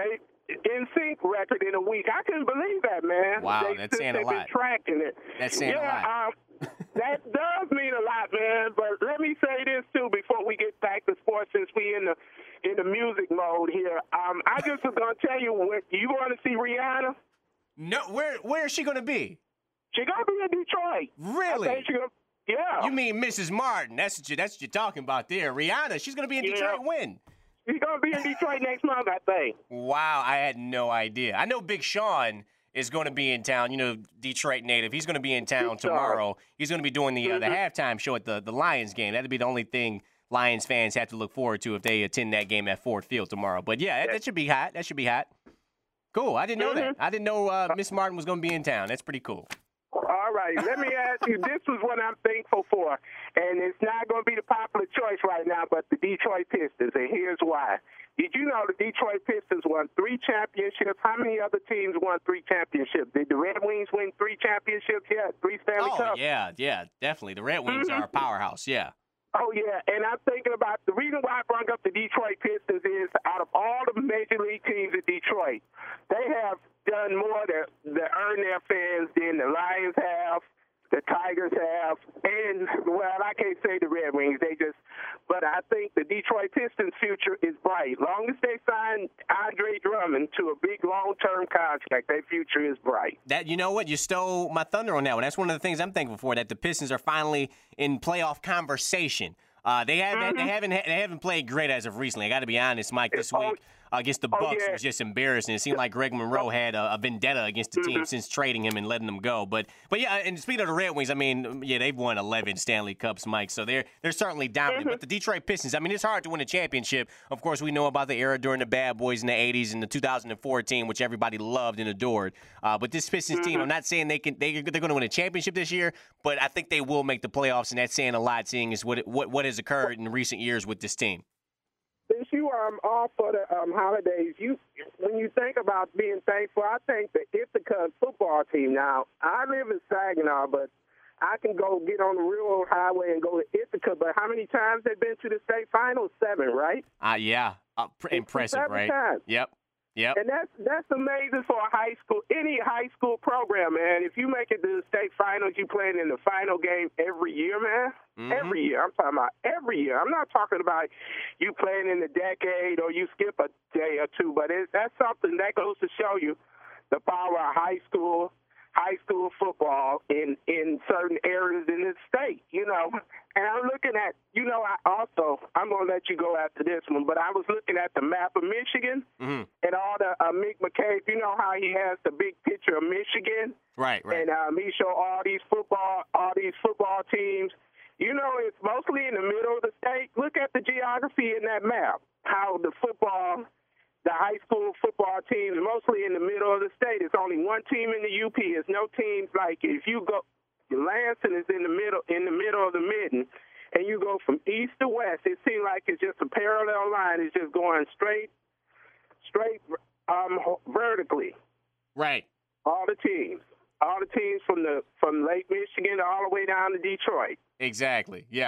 N Sync record in a week. I couldn't believe that, man. Wow, they, that's saying a they've lot. Been tracking it. That's saying yeah, a lot. Um, that does mean a lot, man. But let me say this too before we get back to sports, since we in the in the music mode here. Um, I just was gonna tell you, what, you want to see Rihanna? No, where where is she gonna be? She gonna be in Detroit. Really? I think she gonna, yeah. You mean Missus Martin? That's what you that's what you're talking about there. Rihanna, she's gonna be in Yeah. Detroit when? She's gonna be in Detroit next month, I think. Wow, I had no idea. I know Big Sean is going to be in town. You know, Detroit native. He's going to be in town tomorrow. He's going to be doing the uh, the halftime show at the the Lions game. That'd be the only thing Lions fans have to look forward to if they attend that game at Ford Field tomorrow. But yeah, that, that should be hot. That should be hot. Cool. I didn't know that. I didn't know uh, Miss Martin was going to be in town. That's pretty cool. All right, let me ask you, this is what I'm thankful for, and it's not going to be the popular choice right now, but the Detroit Pistons, and here's why. Did you know the Detroit Pistons won three championships? How many other teams won three championships? Did the Red Wings win three championships yet? Three Stanley oh, Cups? yeah, yeah, definitely. The Red Wings mm-hmm. are a powerhouse, yeah. Oh, yeah, and I'm thinking about the reason why I brought up the Detroit Pistons is out of all the major league teams in Detroit, they have done more to, to earn their fans than the Lions have, the Tigers have, and, well, I can't say the Red Wings. They just, but I think the Detroit Pistons' future is bright. Long as they sign Andre Drummond to a big long-term contract, their future is bright. That you know what? You stole my thunder on that one. That's one of the things I'm thankful for, that the Pistons are finally in playoff conversation. Uh, they haven't mm-hmm. they haven't they haven't played great as of recently. I got to be honest, Mike. This week uh, against the Bucks oh, yeah. was just embarrassing. It seemed like Greg Monroe had a, a vendetta against the team mm-hmm. since trading him and letting him go. But but yeah, and speaking of the Red Wings, I mean, yeah, they've won eleven Stanley Cups, Mike. So they're they're certainly dominant. Mm-hmm. But the Detroit Pistons, I mean, it's hard to win a championship. Of course, we know about the era during the Bad Boys in the eighties and the two thousand fourteen, which everybody loved and adored. Uh, but this Pistons mm-hmm. team, I'm not saying they can they they're going to win a championship this year, but I think they will make the playoffs, and that's saying a lot, seeing as what what what has occurred in recent years with this team. Since you are um, off for the um, holidays, you when you think about being thankful, I think the Ithaca football team. Now, I live in Saginaw, but I can go get on the railroad highway and go to Ithaca. But how many times they've been to the state finals? Seven, right? Uh, yeah, uh, pr- impressive, Seven right? Times. Yep. Yep. And that's that's amazing for a high school, any high school program, man. If you make it to the state finals, you playing in the final game every year, man. Mm-hmm. Every year. I'm talking about every year. I'm not talking about you playing in the decade or you skip a day or two, but it, that's something that goes to show you the power of high school, high school football in, in certain areas in the state, you know. And I'm looking at, you know, I also, I'm going to let you go after this one, but I was looking at the map of Michigan mm-hmm. and all the, uh, Mick McCabe, you know how he has the big picture of Michigan? Right, right. And um, he showed all these football, all these football teams. You know, it's mostly in the middle of the state. Look at the geography in that map, how the football, the high school football teams mostly in the middle of the state. It's only one team in the U P. It's no teams like if you go, Lansing is in the middle, in the middle of the mitten, and you go from east to west. It seems like it's just a parallel line. It's just going straight, straight, um, vertically. Right. All the teams, all the teams from the from Lake Michigan all the way down to Detroit. Exactly. Yeah.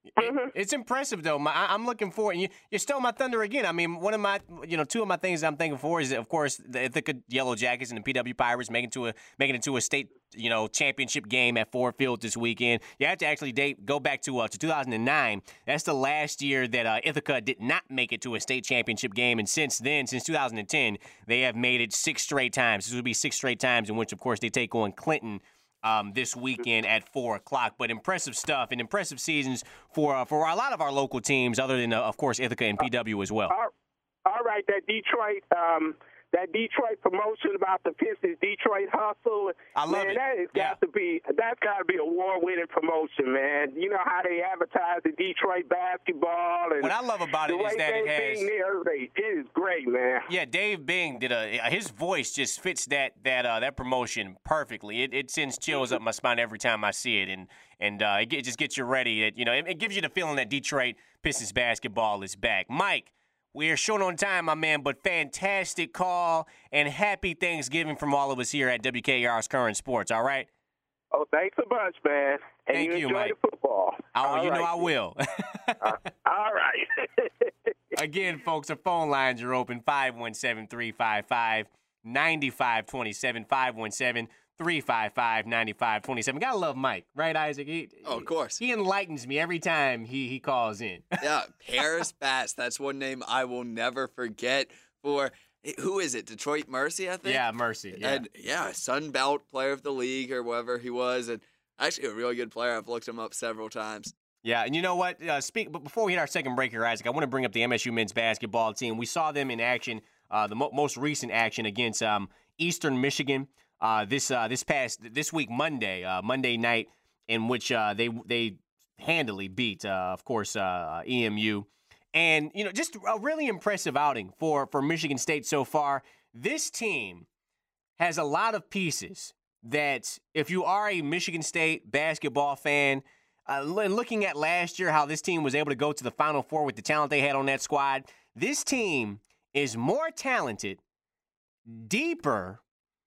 It, it's impressive, though. My, I'm looking forward. You, you stole my thunder again. I mean, one of my, you know, two of my things I'm thinking for is, of course, the Ithaca Yellow Jackets and the P W Pirates making to a making it to a state, you know, championship game at Ford Field this weekend. You have to actually date go back to uh, to two thousand nine. That's the last year that uh, Ithaca did not make it to a state championship game, and since then, since two thousand ten, they have made it six straight times. This would be six straight times in which, of course, they take on Clinton Um, this weekend at four o'clock. But impressive stuff and impressive seasons for uh, for a lot of our local teams, other than, uh, of course, Ithaca and P W as well. All, all right, that Detroit um, that Detroit promotion about the Pistons, Detroit hustle. I love man, it. that has yeah. got to be that's got to be a award-winning promotion, man. You know how they advertise the Detroit basketball, and what I love about the it way is that they it has. being there, they, it is great, man. Yeah, Dave Bing did a. His voice just fits that that uh, that promotion perfectly. It, it sends chills up my spine every time I see it, and and uh, it, it just gets you ready. It, you know, it, it gives you the feeling that Detroit Pistons basketball is back. Mike, we are short on time, my man, but fantastic call and happy Thanksgiving from all of us here at W K R's Current Sports. All right. Oh, thanks a bunch, man. And Thank you, you, enjoy Mike. the football. Oh, All you right. know I will. uh, all right. Again, folks, our phone lines are open, five one seven, three five five, nine five two seven, five one seven, three five five, nine five two seven. Gotta love Mike, right, Isaac? He, Oh, of course. He enlightens me every time he, he calls in. Yeah, Paris Bass. That's one name I will never forget. For who is it? Detroit Mercy, I think. Yeah, Mercy. Yeah. And yeah, Sun Belt Player of the League or whatever he was, and actually a really good player. I've looked him up several times. Yeah, and you know what? Uh, speak. But before we hit our second break here, Isaac, I want to bring up the M S U men's basketball team. We saw them in action, uh, the mo- most recent action against um, Eastern Michigan uh, this uh, this past this week Monday, uh, Monday night, in which uh, they they handily beat, uh, of course, uh, E M U. And, you know, just a really impressive outing for, for Michigan State so far. This team has a lot of pieces that if you are a Michigan State basketball fan, uh, looking at last year how this team was able to go to the Final Four with the talent they had on that squad, this team is more talented, deeper,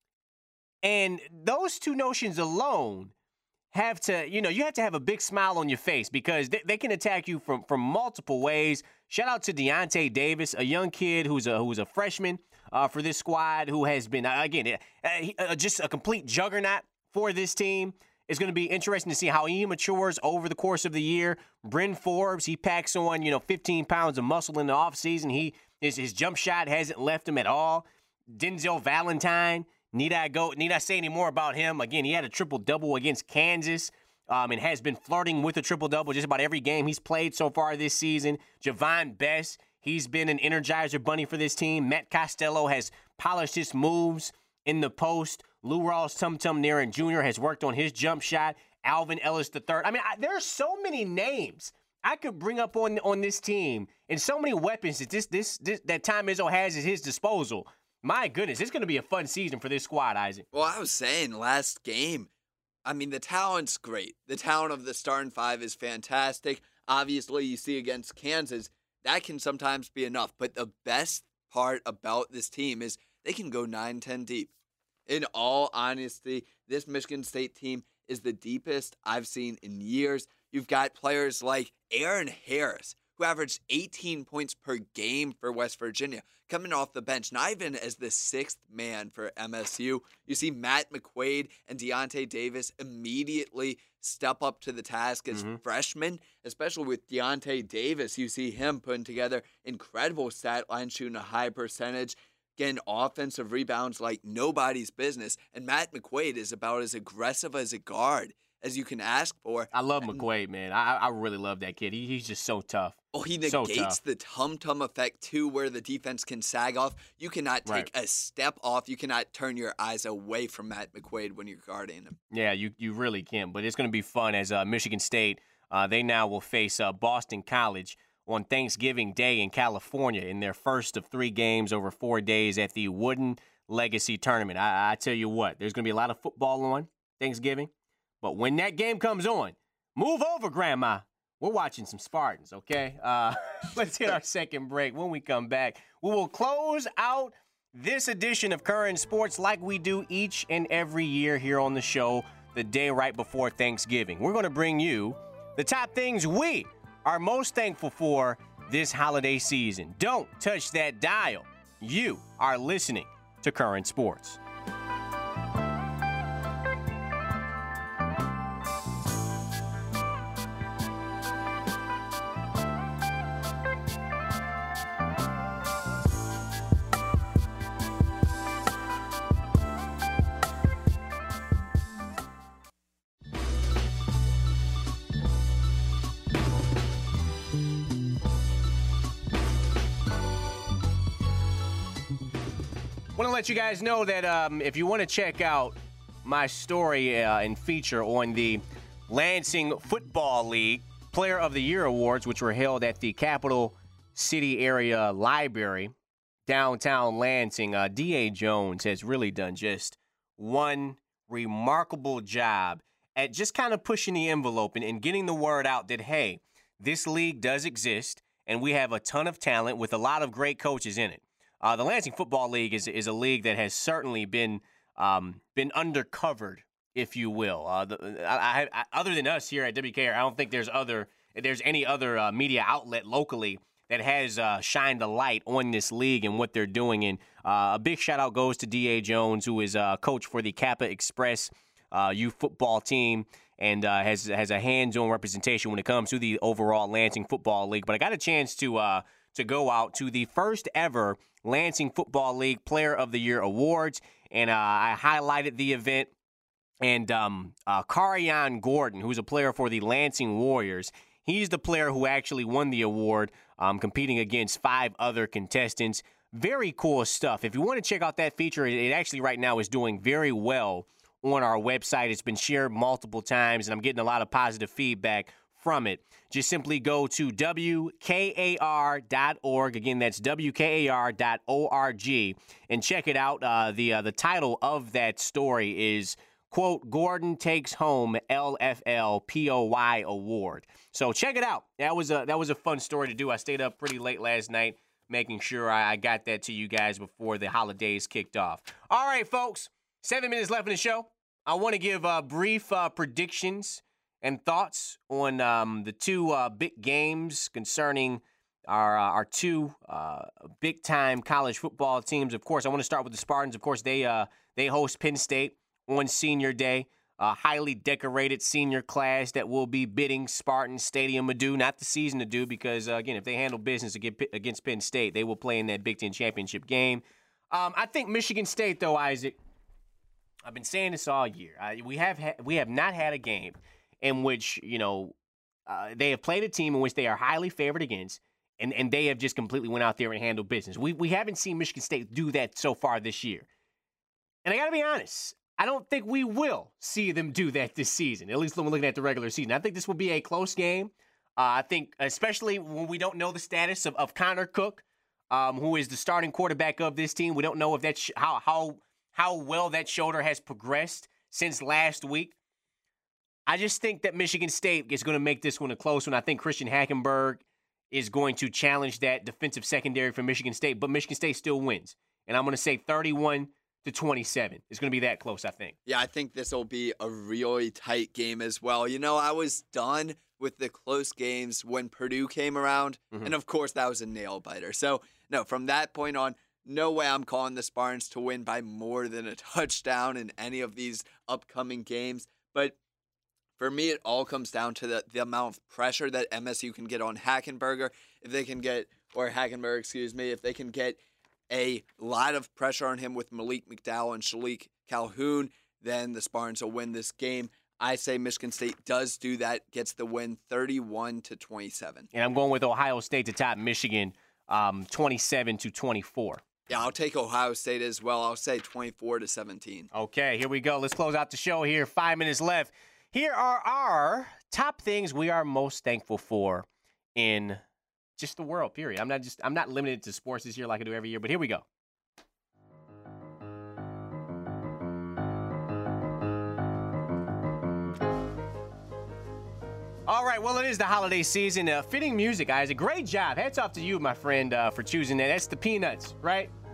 and those two notions alone have to, you know, you have to have a big smile on your face because they, they can attack you from, from multiple ways. Shout out to Deontay Davis, a young kid who's a who's a freshman uh, for this squad who has been, uh, again, uh, uh, just a complete juggernaut for this team. It's going to be interesting to see how he matures over the course of the year. Bryn Forbes, he packs on, you know, fifteen pounds of muscle in the offseason. He his, his jump shot hasn't left him at all. Denzel Valentine, Need I go? Need I say any more about him? Again, he had a triple-double against Kansas um, and has been flirting with a triple-double just about every game he's played so far this season. Javon Best, he's been an energizer bunny for this team. Matt Costello has polished his moves in the post. Lou Ross Tum Tum Naren Junior has worked on his jump shot. Alvin Ellis the third. I mean, I, there are so many names I could bring up on on this team and so many weapons that this this, this that Tom Izzo has at his disposal. My goodness, it's going to be a fun season for this squad, Isaac. Well, I was saying last game, I mean, the talent's great. The talent of the starting five is fantastic. Obviously, you see against Kansas, that can sometimes be enough. But the best part about this team is they can go nine, ten deep. In all honesty, this Michigan State team is the deepest I've seen in years. You've got players like Aaron Harris, who averaged eighteen points per game for West Virginia, coming off the bench, not even as the sixth man for M S U. You see Matt McQuaid and Deontay Davis immediately step up to the task as mm-hmm. freshmen, especially with Deontay Davis. You see him putting together incredible stat lines, shooting a high percentage, getting offensive rebounds like nobody's business. And Matt McQuaid is about as aggressive as a guard as you can ask for. I love McQuaid, man. I I really love that kid. He, he's just so tough. Well, he so negates tough. the tum-tum effect, too, where the defense can sag off. You cannot take right. a step off. You cannot turn your eyes away from Matt McQuaid when you're guarding him. Yeah, you, you really can. But it's going to be fun as uh, Michigan State, uh, they now will face uh, Boston College on Thanksgiving Day in California in their first of three games over four days at the Wooden Legacy Tournament. I, I tell you what, there's going to be a lot of football on Thanksgiving. But when that game comes on, move over, Grandma. We're watching some Spartans, okay? Uh, let's hit our second break. When we come back, we will close out this edition of Current Sports like we do each and every year here on the show, the day right before Thanksgiving. We're going to bring you the top things we are most thankful for this holiday season? Don't touch that dial. You are listening to Current Sports. I want to let you guys know that um, if you want to check out my story uh, and feature on the Lansing Football League Player of the Year Awards, which were held at the Capital City Area Library, downtown Lansing, uh, D A Jones has really done just one remarkable job at just kind of pushing the envelope and, and getting the word out that, hey, this league does exist, and we have a ton of talent with a lot of great coaches in it. Uh, the Lansing Football League is is a league that has certainly been um, been undercovered, if you will. Uh, the, I, I, other than us here at W K R, I don't think there's other there's any other uh, media outlet locally that has uh, shined a light on this league and what they're doing. And uh, a big shout out goes to D A Jones, who is a uh, coach for the Kappa Express uh, youth football team and uh, has has a hands-on representation when it comes to the overall Lansing Football League. But I got a chance to uh, to go out to the first ever Lansing Football League Player of the Year Awards, and uh, I highlighted the event. And um, uh, Carion Gordon, who's a player for the Lansing Warriors, he's the player who actually won the award, um, competing against five other contestants. Very cool stuff. If you want to check out that feature, it actually right now is doing very well on our website. It's been shared multiple times, and I'm getting a lot of positive feedback from it. Just simply go to W K A R dot org. Again, that's W K A R dot org, and check it out. Uh, the uh, the title of that story is, quote, Gordon takes home L F L P O Y award. So check it out. That was a that was a fun story to do. I stayed up pretty late last night making sure I, I got that to you guys before the holidays kicked off. All right, folks, seven minutes left in the show. I want to give uh, brief uh, predictions and thoughts on um, the two uh, big games concerning our uh, our two uh, big-time college football teams. Of course, I want to start with the Spartans. Of course, they uh, they host Penn State on Senior Day. A highly decorated senior class that will be bidding Spartan Stadium adieu, not the season adieu, because, uh, again, if they handle business against Penn State, they will play in that Big Ten championship game. Um, I think Michigan State, though, Isaac, I've been saying this all year. Uh, we have ha- we have not had a game in which, you know, uh, they have played a team in which they are highly favored against, and, and they have just completely went out there and handled business. We we haven't seen Michigan State do that so far this year. And I got to be honest, I don't think we will see them do that this season, at least when we're looking at the regular season. I think this will be a close game. Uh, I think especially when we don't know the status of, of Connor Cook, um, who is the starting quarterback of this team. We don't know if that's how how how well that shoulder has progressed since last week. I just think that Michigan State is going to make this one a close one. I think Christian Hackenberg is going to challenge that defensive secondary for Michigan State, but Michigan State still wins. And I'm going to say thirty-one to twenty-seven. It's going to be that close, I think. Yeah, I think this will be a really tight game as well. You know, I was done with the close games when Purdue came around, mm-hmm. and of course that was a nail-biter. So, no, from that point on, no way I'm calling the Spartans to win by more than a touchdown in any of these upcoming games. But for me, it all comes down to the, the amount of pressure that M S U can get on Hackenberger. If they can get, or Hackenberg, excuse me, if they can get a lot of pressure on him with Malik McDowell and Shalik Calhoun, then the Spartans will win this game. I say Michigan State does do that, gets the win thirty-one to twenty-seven. And I'm going with Ohio State to top Michigan, um, twenty-seven to twenty-four. Yeah, I'll take Ohio State as well. I'll say twenty-four to seventeen. Okay, here we go. Let's close out the show here. Five minutes left. Here are our top things we are most thankful for in just the world, period. I'm not just I'm not limited to sports this year like I do every year, but here we go. All right, well, it is the holiday season. Uh, fitting music, Isaac. Great job. Hats off to you, my friend, uh, for choosing that. That's the Peanuts, right?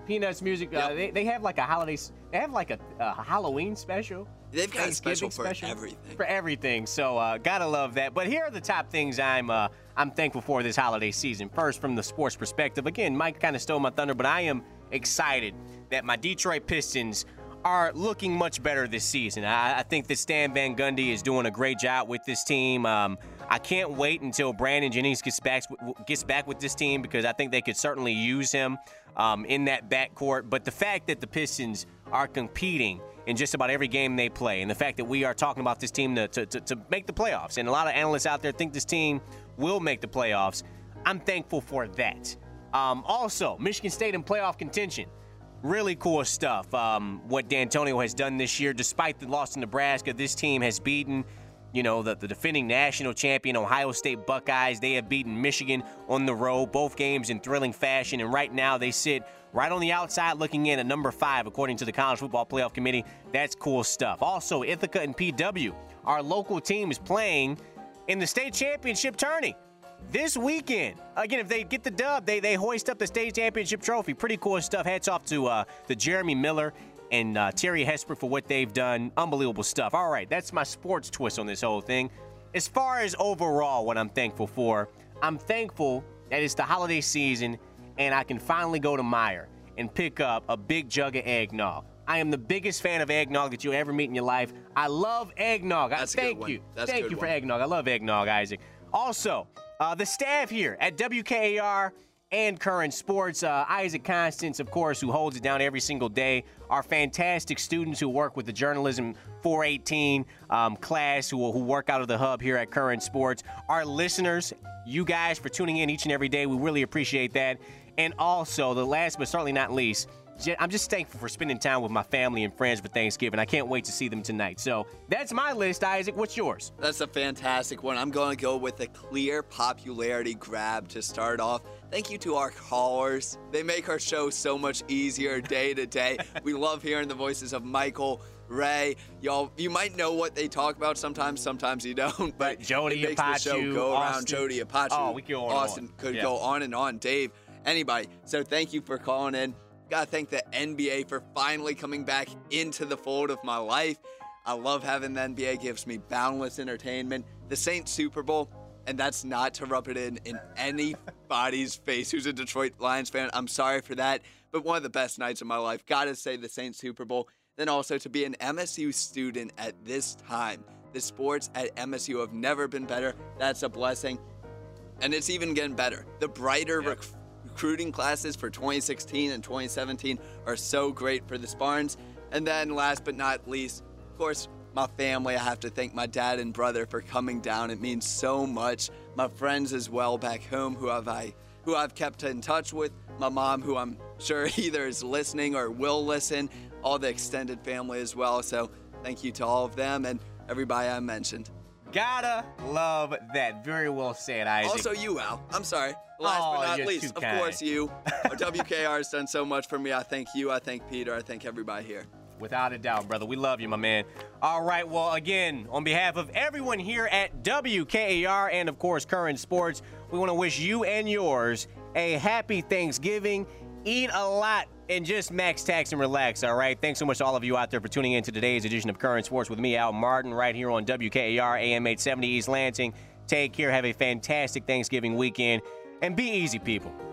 Peanuts music. Uh, Yep. they, they have like a holiday. They have like a, a Halloween special. They've got a Thanksgiving special for everything. For everything. So uh, gotta love that. But here are the top things I'm uh, I'm thankful for this holiday season. First, from the sports perspective, again, Mike kind of stole my thunder, but I am excited that my Detroit Pistons are looking much better this season. I, I think that Stan Van Gundy is doing a great job with this team. Um, I can't wait until Brandon Jennings gets back gets back with this team because I think they could certainly use him um, in that backcourt. But the fact that the Pistons are competing in just about every game they play, and the fact that we are talking about this team to, to, to, to make the playoffs, and a lot of analysts out there think this team will make the playoffs, I'm thankful for that. Um, also, Michigan State in playoff contention. Really cool stuff. Um, what D'Antonio has done this year, despite the loss to Nebraska, this team has beaten, you know, the, the defending national champion Ohio State Buckeyes. They have beaten Michigan on the road, both games in thrilling fashion, and right now they sit right on the outside looking in at number five, according to the College Football Playoff Committee. That's cool stuff. Also, Ithaca and P W, our local team, is playing in the state championship tourney this weekend. Again, if they get the dub, they they hoist up the state championship trophy. Pretty cool stuff. Hats off to uh, the Jeremy Miller and uh, Terry Hesper for what they've done. Unbelievable stuff. All right, that's my sports twist on this whole thing. As far as overall what I'm thankful for, I'm thankful that it's the holiday season and I can finally go to Meijer and pick up a big jug of eggnog. I am the biggest fan of eggnog that you'll ever meet in your life. I love eggnog. That's I, a good thank one. you. That's a thank good you for one. eggnog. I love eggnog, Isaac. Also, uh, the staff here at W K A R and Current Sports, uh, Isaac Constance, of course, who holds it down every single day, our fantastic students who work with the Journalism four eighteen um, class who, who work out of the hub here at Current Sports, our listeners, you guys for tuning in each and every day. We really appreciate that. And also, the last but certainly not least, I'm just thankful for spending time with my family and friends for Thanksgiving. I can't wait to see them tonight. So that's my list, Isaac. What's yours? That's a fantastic one. I'm going to go with a clear popularity grab to start off. Thank you to our callers. They make our show so much easier day to day. We love hearing the voices of Michael, Ray. Y'all, you might know what they talk about sometimes, sometimes you don't. But Jody it makes the show Apache, go around. Austin. Jody Apache, Oh, we could go on and Austin on. could Yeah. go on and on. Dave, anybody. So thank you for calling in. Gotta thank the N B A for finally coming back into the fold of my life. I love having the N B A. Gives me boundless entertainment. The Saints Super Bowl, and that's not to rub it in in anybody's face who's a Detroit Lions fan. I'm sorry for that, but one of the best nights of my life. Gotta say the Saints Super Bowl. Then also to be an M S U student at this time. The sports at M S U have never been better. That's a blessing. And it's even getting better. The brighter Yeah. rec- recruiting classes for twenty sixteen and twenty seventeen are so great for the Spartans. And then last but not least, of course, my family. I have to thank my dad and brother for coming down. It means so much. My friends as well back home who have I who I've kept in touch with. My mom, who I'm sure either is listening or will listen. All the extended family as well. So thank you to all of them and everybody I mentioned. Gotta love that. Very well said, Isaac. Also you, Al. I'm sorry. Last Oh, but not you're least, too of kind. course you. W K R has done so much for me. I thank you. I thank Peter. I thank everybody here. Without a doubt, brother. We love you, my man. All right, well, again, on behalf of everyone here at W K A R and, of course, Current Sports, we want to wish you and yours a happy Thanksgiving. Eat a lot and just max tax and relax, all right? Thanks so much to all of you out there for tuning in to today's edition of Current Sports with me, Al Martin, right here on W K A R, A M eight seventy East Lansing. Take care. Have a fantastic Thanksgiving weekend. And be easy, people.